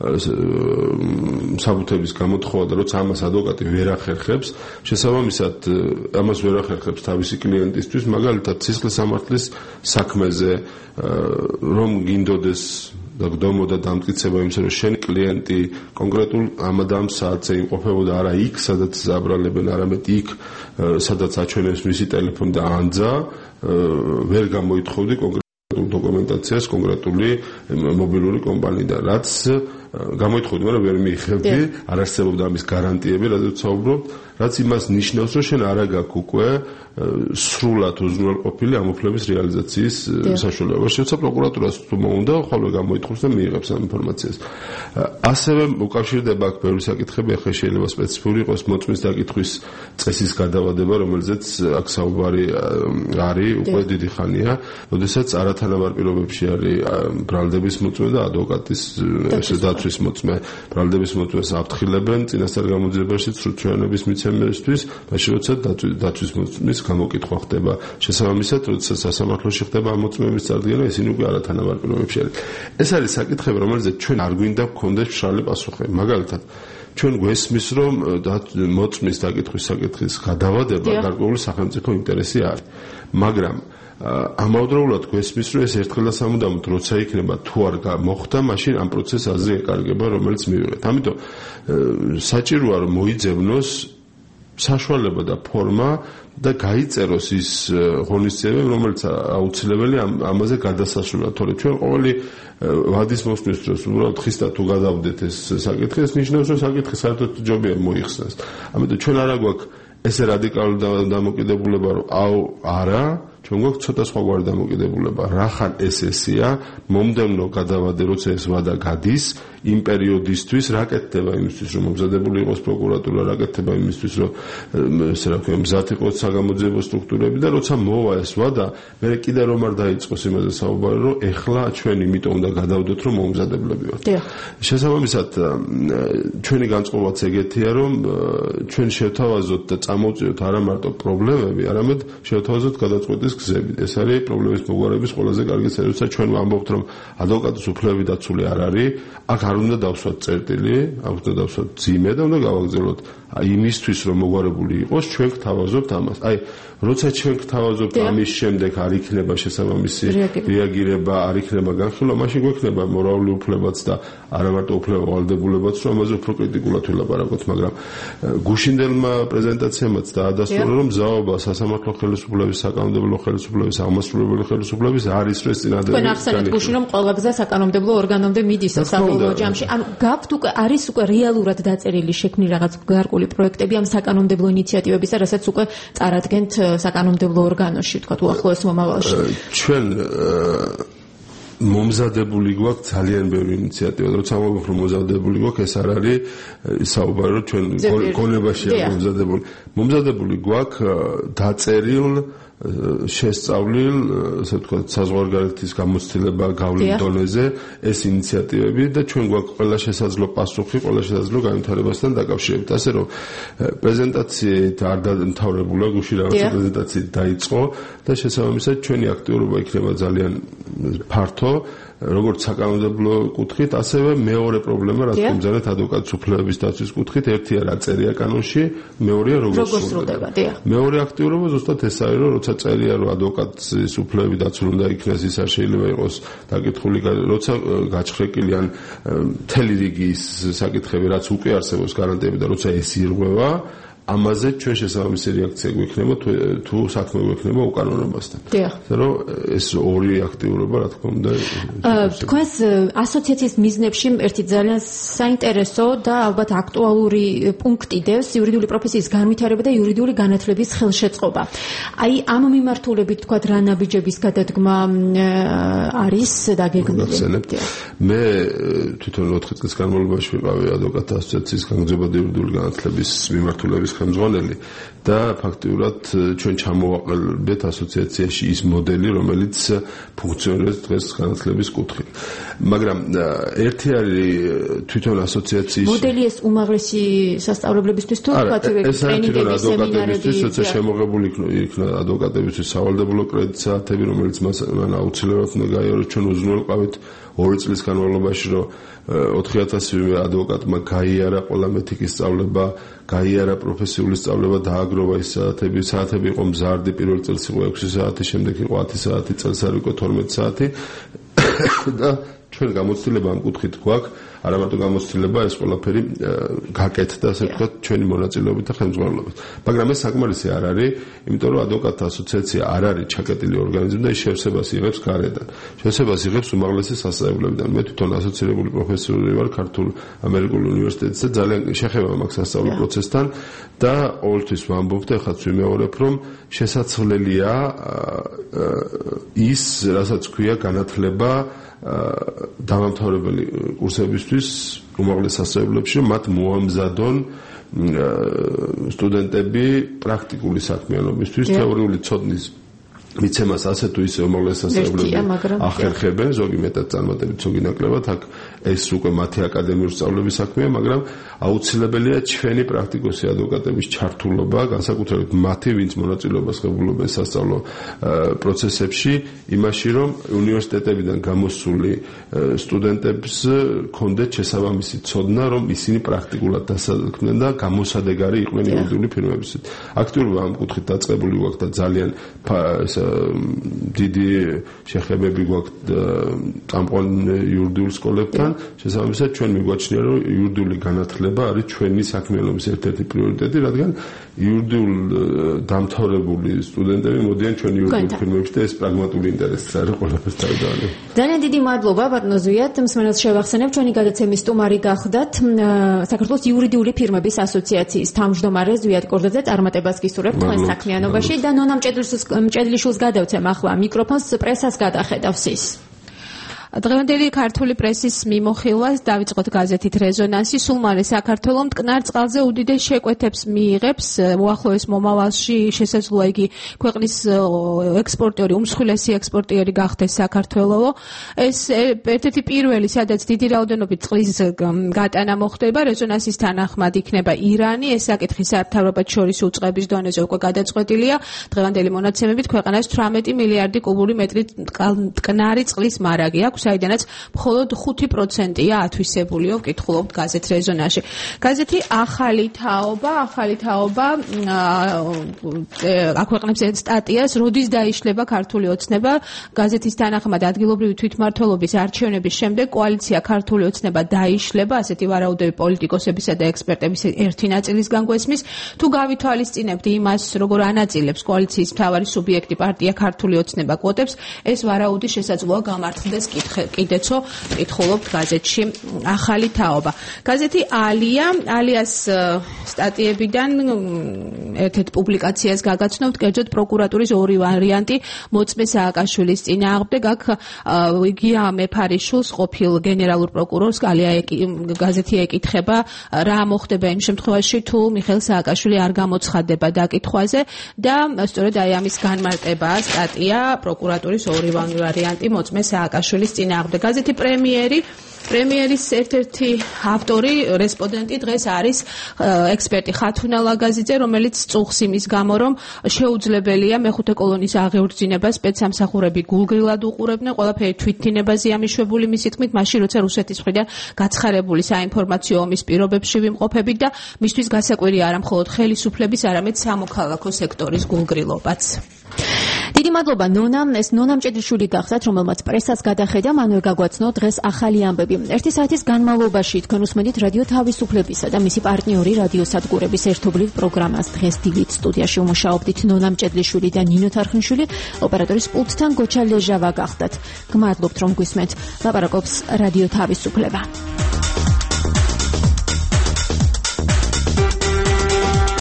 საბუთების გამოთხოვა და როცა ამას ადვოკატი ვერ ახერხებს, შესაბამისად ამას ვერ ახერხებს თავისი კლიენტისთვის, მაგალითად, სისხლის სამართლის საქმეზე, რომ გინდოდეს და გდომოდა დამტკიცება იმისა, რომ შენი კლიენტი კონკრეტულ ამადამ საათზე იმყოფებოდა არა იქ, სადაც აბრალებენ, არამედ იქ, სადაც აჩვენებს მისი ტელეფონი და ანძა, ვერ გამოითხოვდი კონკრეტულ დოკუმენტაციას კონკრეტული მობილური კომპანიიდან, რაც გამოითხოვდი, მაგრამ ვერ მიიღებდი, არ არსებობდა ამის გარანტიები, რადგან ვსაუბრობ, რაც იმას ნიშნავს, რომ შენ არა გაქვს უკვე სრულად უზრუნველყოფილი ამ უფლების რეალიზაციის საშუალება. შეუცა პროკურატურას თუ მოუნდა, ხოლმე გამოითხოვს და მიიღებს ამ ინფორმაციას. ასევე უკავშირდება აქ ბევრი საკითხები, ახლა შეიძლება სპეციფიკური იყოს მოწმის დაკითხვის წესის გადავადება, რომელზეც აქ საუბარი არის უკვე დიდი ხანია, როდესაც არათანაბარ პირობებში არის ბრალდების მოწმე და ადვოკატის დაცვის მოწმე. ბრალდების მოწმეს აფრთხილებენ წინასწარ გამოძიებაში სრულჩვენების მიცემისთვის, მაშინ როცა დაცვის მოწმის გამოკითხვა ხდება. შესაბამისად, როცა სასამართლოში ხდება ამ მოწმეების წარდგენა, ისინი უკვე არათანაბარ პირობებში არის. ეს არის საკითხები, რომელზეც ჩვენ არ გვინდა გქონდეს მშრალი პასუხები. მაგალითად, ჩვენ გვესმის, რომ მოწმის დაკითხვის საკითხის გადავადება გარკვეული სახელმწიფო ინტერესი არის. მაგრამ ამავდროულად გვესმის, რომ ეს ერთხელ და სამუდამოდ როცა იქნება თუ არ მოხდა, მაშინ ამ პროცესს აზრი ეკარგება, რომელიც მივიღეთ. ამიტომ საჭიროა რომ მოიძებნოს საშუალება და ფორმა და გაიწეროს ის ღონისძიებები, რომელიც აუცილებელია ამაზე გადასასვლელად. თორე ჩვენ ყოველი ვადის მოსვლის დროს უბრალოდ ხის და თუ გადავდეთ ეს საკითხი, ეს ნიშნავს, რომ საკითხი საერთოდ ჯობია მოიხსნას. ამიტომ ჩვენ არა გვაქვს ესე რადიკალური დამოკიდებულება, რომ აუ არა ჩვენ გვაქვს ცოტა სხვაგვარი დამოკიდებულება. რახან ეს ესეა, მომდევნო გადავადე, როცა ეს ვადა გადის, იმ პერიოდისთვის რა კეთდება იმისთვის, რომ მომზადებული იყოს პროკურატურა, რა კეთდება იმისთვის, რომ ესე რა ქვია, მზად იყოს საგამოძიებო სტრუქტურები და როცა მოვა ეს ვადა, მე კიდე რომ არ დაიწყოს იმაზე საუბარი, რომ ეხლა ჩვენ იმიტომ უნდა გადავდოთ, რომ მომზადებლები ვართ. შესაბამისად, ჩვენი განწყობაც ეგეთია, რომ ჩვენ შევთავაზოთ და წამოვწიოთ არა მარტო პრობლემები, არამედ შევთავაზოთ გადაწყვეტის გზები. ეს არის პრობლემის მოგვარების ყველაზე კარგი წესი, როცა ჩვენ ვამბობთ, რომ ადვოკატის უფლებები დაცული არ არის, აქ არ უნდა დავსვათ წერტილი, აქ უნდა დავსვათ ძიმე და უნდა გავაგზავნოთ იმისთვის, რომ მოგვარებული იყოს, ჩვენ გთავაზობთ ამას. აი, როცა ჩვენ გთავაზობთ ამის შემდეგ არ იქნება შესაბამისი რეაგირება, არ იქნება განხილვა, მაშინ გვექნება მორალური უფლებაც და არა მარტო უფლება ვალდებულებაც, რომ ამაზე უფრო კრიტიკულად ვილაპარაკოთ, მაგრამ გუშინდელმა პრეზენტაციამაც დაადასტურა, რომ ზაობა სასამართლო ხელისუფლების, საკანონმდებლო ხელისუფლების, აღმასრულებელი ხელისუფლების არის ეს წინადადება. თქვენ ახსენეთ გუშინ, რომ ყველა გზა საკანონმდებლო ორგანომდე მიდის საბოლოო ჯამში. ანუ გაქვთ უკვე არის უკვე რეალურად დაწერილი შექმნილი რაღაც გარკვეული პროექტები ამ საკანონმდებლო ინიციატივების და რასაც უკვე წარადგენთ საკანონმდებლო ორგანოში, თქვა უახლოეს მომავალში. ჩვენ მომზადებული გვაქვს ძალიან ბევრი ინიციატივა. როცა ამბობ რომ მომზადებული გვაქვს, ეს არ არის საუბარი, რომ ჩვენ გონებაშია მომზადებული. მომზადებული გვაქვს დაწერილ შესწავლილ, ასე ვთქვათ, საზღვარგარეთის გამოცდილება გავლილ დონეზე ეს ინიციატივები და ჩვენ გვაქვს ყველა შესაძლო პასუხი, ყველა შესაძლო განვითარებასთან დაკავშირებით. ასე რომ პრეზენტაციით არ დამთავრებულა, გუშინ რაღაც პრეზენტაციით დაიწყო და შესაბამისად ჩვენი აქტიურობა იქნება ძალიან ფართო, როგორც საკანონმდებლო კუთხით, ასევე მეორე პრობლემა, რაც გემზარეთ ადვოკატის უფლებების დაცვის კუთხით, ერთია რა წერია კანონში, მეორეა როგორ სრულდება. მეორე აქტიურობა ზუსტად ეს არის, რომ როცა წერია, რომ ადვოკატის უფლებები დაცული უნდა იქნეს, ის არ შეიძლება იყოს დაკითხული, როცა გაჩხრეკილი ან მთელი რიგი ის საკითხები, რაც უკვე არსებობს გარანტიები და როცა ეს ირღვევა, ამაზე ჩვენ შესაბამისი რეაქცია გვექნება თუ საქმე გვექნება უკანონობასთან. ასე რომ ეს ორი აქტიურობა რა თქმა უნდა თქვენს ასოციაციის მიზნებში ერთი ძალიან საინტერესო და ალბათ აქტუალური პუნქტი დევს იურიდიული პროფესიის განვითარება და იურიდიული განათლების ხელშეწყობა. აი ამ მიმართულებით თქვა რა ნაბიჯების გადადგმა არის დაგეგმილი. მე თვითონ ოთხი წლის განმავლობაში ვიყავი ადვოკატთა ასოციაციის განგრძობა და იურიდიული განათლების მიმართულების ხელმძღვანელი და ფაქტიურად ჩვენ ჩამოვაყალიბეთ ასოციაციაში ის მოდელი, რომელიც ფუნქციონირებს დღეს განათლების კუთხით. მაგრამ ერთი არის თვითონ ასოციაციის მოდელი ეს უმაღლესი სასწავლებლებისთვის თუ თქვა ტრენინგები, სემინარები, როცა შემოღებული იქნა ადვოკატებისთვის სავალდებულო კრედიტ საათები, რომელიც მან აუცილებლად უნდა გაიაროს, ჩვენ უზრუნველყავით ორი წლის განმავლობაში, რომ ოთხი ათასი ადვოკატმა გაიარა ყველა მეთიკის სწავლება, გაიარა პროფესიული სწავლება, დააგროვა ის საათები, საათები იყო მზარდი, პირველ წელს იყო ექვსი საათი, შემდეგ იყო ათი საათი, წელს არ იყო თორმეტი საათი და ჩვენ გამოცდილება ამ კუთხით გვაქვს, არა მარტო გამოცდილება, ეს ყველაფერი გაკეთდა, ასე ვთქვათ, ჩვენი მონაწილეობით და ხელმძღვანელობით. მაგრამ ეს საკმარისი არ არის, იმიტომ რომ ადვოკატთა ასოციაცია არ არის ჩაკეტილი ორგანიზმი და ის შევსებას იღებს გარედან. შევსებას იღებს უმაღლესი სასწავლებლებიდან. მე თვითონ ასოცირებული პროფესორი ვარ ქართულ ამერიკულ უნივერსიტეტზე, ძალიან შეხება მაქვს სასწავლო პროცესთან და ყოველთვის ვამბობ და ეხლაც ვიმეორებ, რომ შესაძლებელია ის, რასაც ქვია განათლება დამამთავრებელი კურსებისთვის უმაღლეს სასწავლებლებში, რომ მათ მოამზადონ სტუდენტები პრაქტიკული საქმიანობისთვის, თეორიული ცოდნის მიცემას ასე თუ ისე უმაღლეს სასწავლებლები ახერხებენ, ზოგი მეტად წარმატებით, ზოგი ნაკლებად, აქ ეს უკვე მათი აკადემიური სწავლების საქმეა, მაგრამ აუცილებელია ჩვენი პრაქტიკოსი ადვოკატების ჩართულობა, განსაკუთრებით მათი, ვინც მონაწილეობას ღებულობენ სასწავლო პროცესებში, იმაში, რომ უნივერსიტეტებიდან გამოსული სტუდენტებს ქონდეთ შესაბამისი ცოდნა, რომ ისინი პრაქტიკულად დასაქმდნენ და გამოსადეგარი იყვნენ იურიდიული ფირმებისთვის. აქტიურობა ამ კუთხით დაწყებული გვაქვს და ძალიან დიდი შეხებები გვაქვს წამყვან იურიდიულ სკოლებთან რადგან შესაბამისად ჩვენ მიგვაჩნია რომ იურიდიული განათლება არის ჩვენი საქმიანობის ერთ-ერთი პრიორიტეტი, რადგან იურიდიულ დამთავრებული სტუდენტები მოდიან ჩვენ იურიდიულ ფირმებში და ეს პრაგმატული ინტერესიც არის ყველაფერს თავდავალე. ძალიან დიდი მადლობა ბატონო ზვიად, მსმენელს შევახსენებ ჩვენი გადაცემის სტუმარი გახდათ საქართველოს იურიდიული ფირმების ასოციაციის თავმჯდომარე ზვიად კორდაძე, წარმატებას გისურვებთ თქვენ საქმიანობაში და ნონა მჭედლიშვილს გადავცემ ახლა მიკროფონს, პრესას გადახედავს ის. დღევანდელი ქართული პრესის მიმოხილვას დავიწყოთ გაზეთით რეზონანსი. სულ მალე საქართველო მტკნარ წყალზე უდიდეს შეკვეთებს მიიღებს. უახლოეს მომავალში შესაძლოა იგი ქვეყნის ექსპორტიორი, უმსხვილესი ექსპორტიორი გახდეს საქართველო. ეს ერთ-ერთი პირველი, სადაც დიდი რაოდენობით წყლის გატანა მოხდება. რეზონანსის თანახმად იქნება ირანი. ეს საკითხი საერთაშორისო შორის უწყების დონეზე უკვე გადაწყვეტილია. დღევანდელი მონაცემებით ქვეყანას თვრამეტი მილიარდი კუბური მეტრი მტკნარი წყლის მარაგი აქვს, საიდანაც მხოლოდ ხუთი პროცენტია ათვისებულიო, ვკითხულობთ გაზეთ რეზონანსში. გაზეთი ახალი თაობა, ახალი თაობა აქვეყნებს სტატიას, როდის დაიშლება ქართული ოცნება. გაზეთის თანახმად ადგილობრივი თვითმმართველობის არჩევნების შემდეგ კოალიცია ქართული ოცნება დაიშლება, ასეთი ვარაუდები პოლიტიკოსებისა და ექსპერტების ერთი ნაწილისგან გვესმის. თუ გავითვალისწინებთ იმას, როგორ ანაწილებს კოალიციის მთავარი სუბიექტი პარტია ქართული ოცნება კვოტებს, ეს ვარაუდი შესაძლოა გამართლდეს კიდეცო, ვკითხულობთ გაზეთში ახალი თაობა. გაზეთი ალია, ალიას სტატიებიდან ერთ-ერთ პუბლიკაციას გაგაცნობთ, კერძოდ პროკურატურის ორი ვარიანტი მოწმე სააკაშვილის წინააღმდეგ. აქ გია მეფარიშვილს, ყოფილ გენერალურ პროკურორს ალია გაზეთი ეკითხება, რა მოხდება იმ შემთხვევაში, თუ მიხეილ სააკაშვილი არ გამოცხადდება დაკითხვაზე და სწორედ აი ამის განმარტებაა სტატია პროკურატურის ორი ვარიანტი მოწმე სააკაშვილის წინააღმდეგ. გაზეთი პრემიერი პრემიერის ერთ-ერთი ავტორი, რესპონდენტი დღეს არის ექსპერტი ხათუნა ლაგაზიძე, რომელიც წუხს იმის გამო, რომ შეუძლებელია მეხუთე კოლონის აღერძინება სპეცსამსახურები გულგრილად უყურებდნენ, ყველაფერი თვითდინებაზეა მიშვებული მისი თქმით, მაშინ როცა რუსეთის მხრიდან გაცხარებული საინფორმაციო ომის პირობებში ვიმყოფებით და მისთვის გასაკვირი არა მხოლოდ ხელისუფლების, არამედ სამოქალაქო სექტორის გულგრილობაც. დიდი მადლობა ნონა, ეს ნონა მჭედლიშვილი გახდათ, რომელმაც პრესას გადახედა, მანვე გაგვაცნო დღეს ახალი ამბები. ერთი საათის განმავლობაში თქვენ უსმენთ რადიო თავისუფლებისა და მისი პარტნიორი რადიო სადგურების ერთობლივ პროგრამას. დღეს დილით სტუდიაში უმუშაობდით ნონა მჭედლიშვილი და ნინო თარხნიშვილი, ოპერატორის პულტთან გოჩა ლეჟავა გახდათ. გმადლობთ რომ გვისმენთ. ლაპარაკობს რადიო თავისუფლება.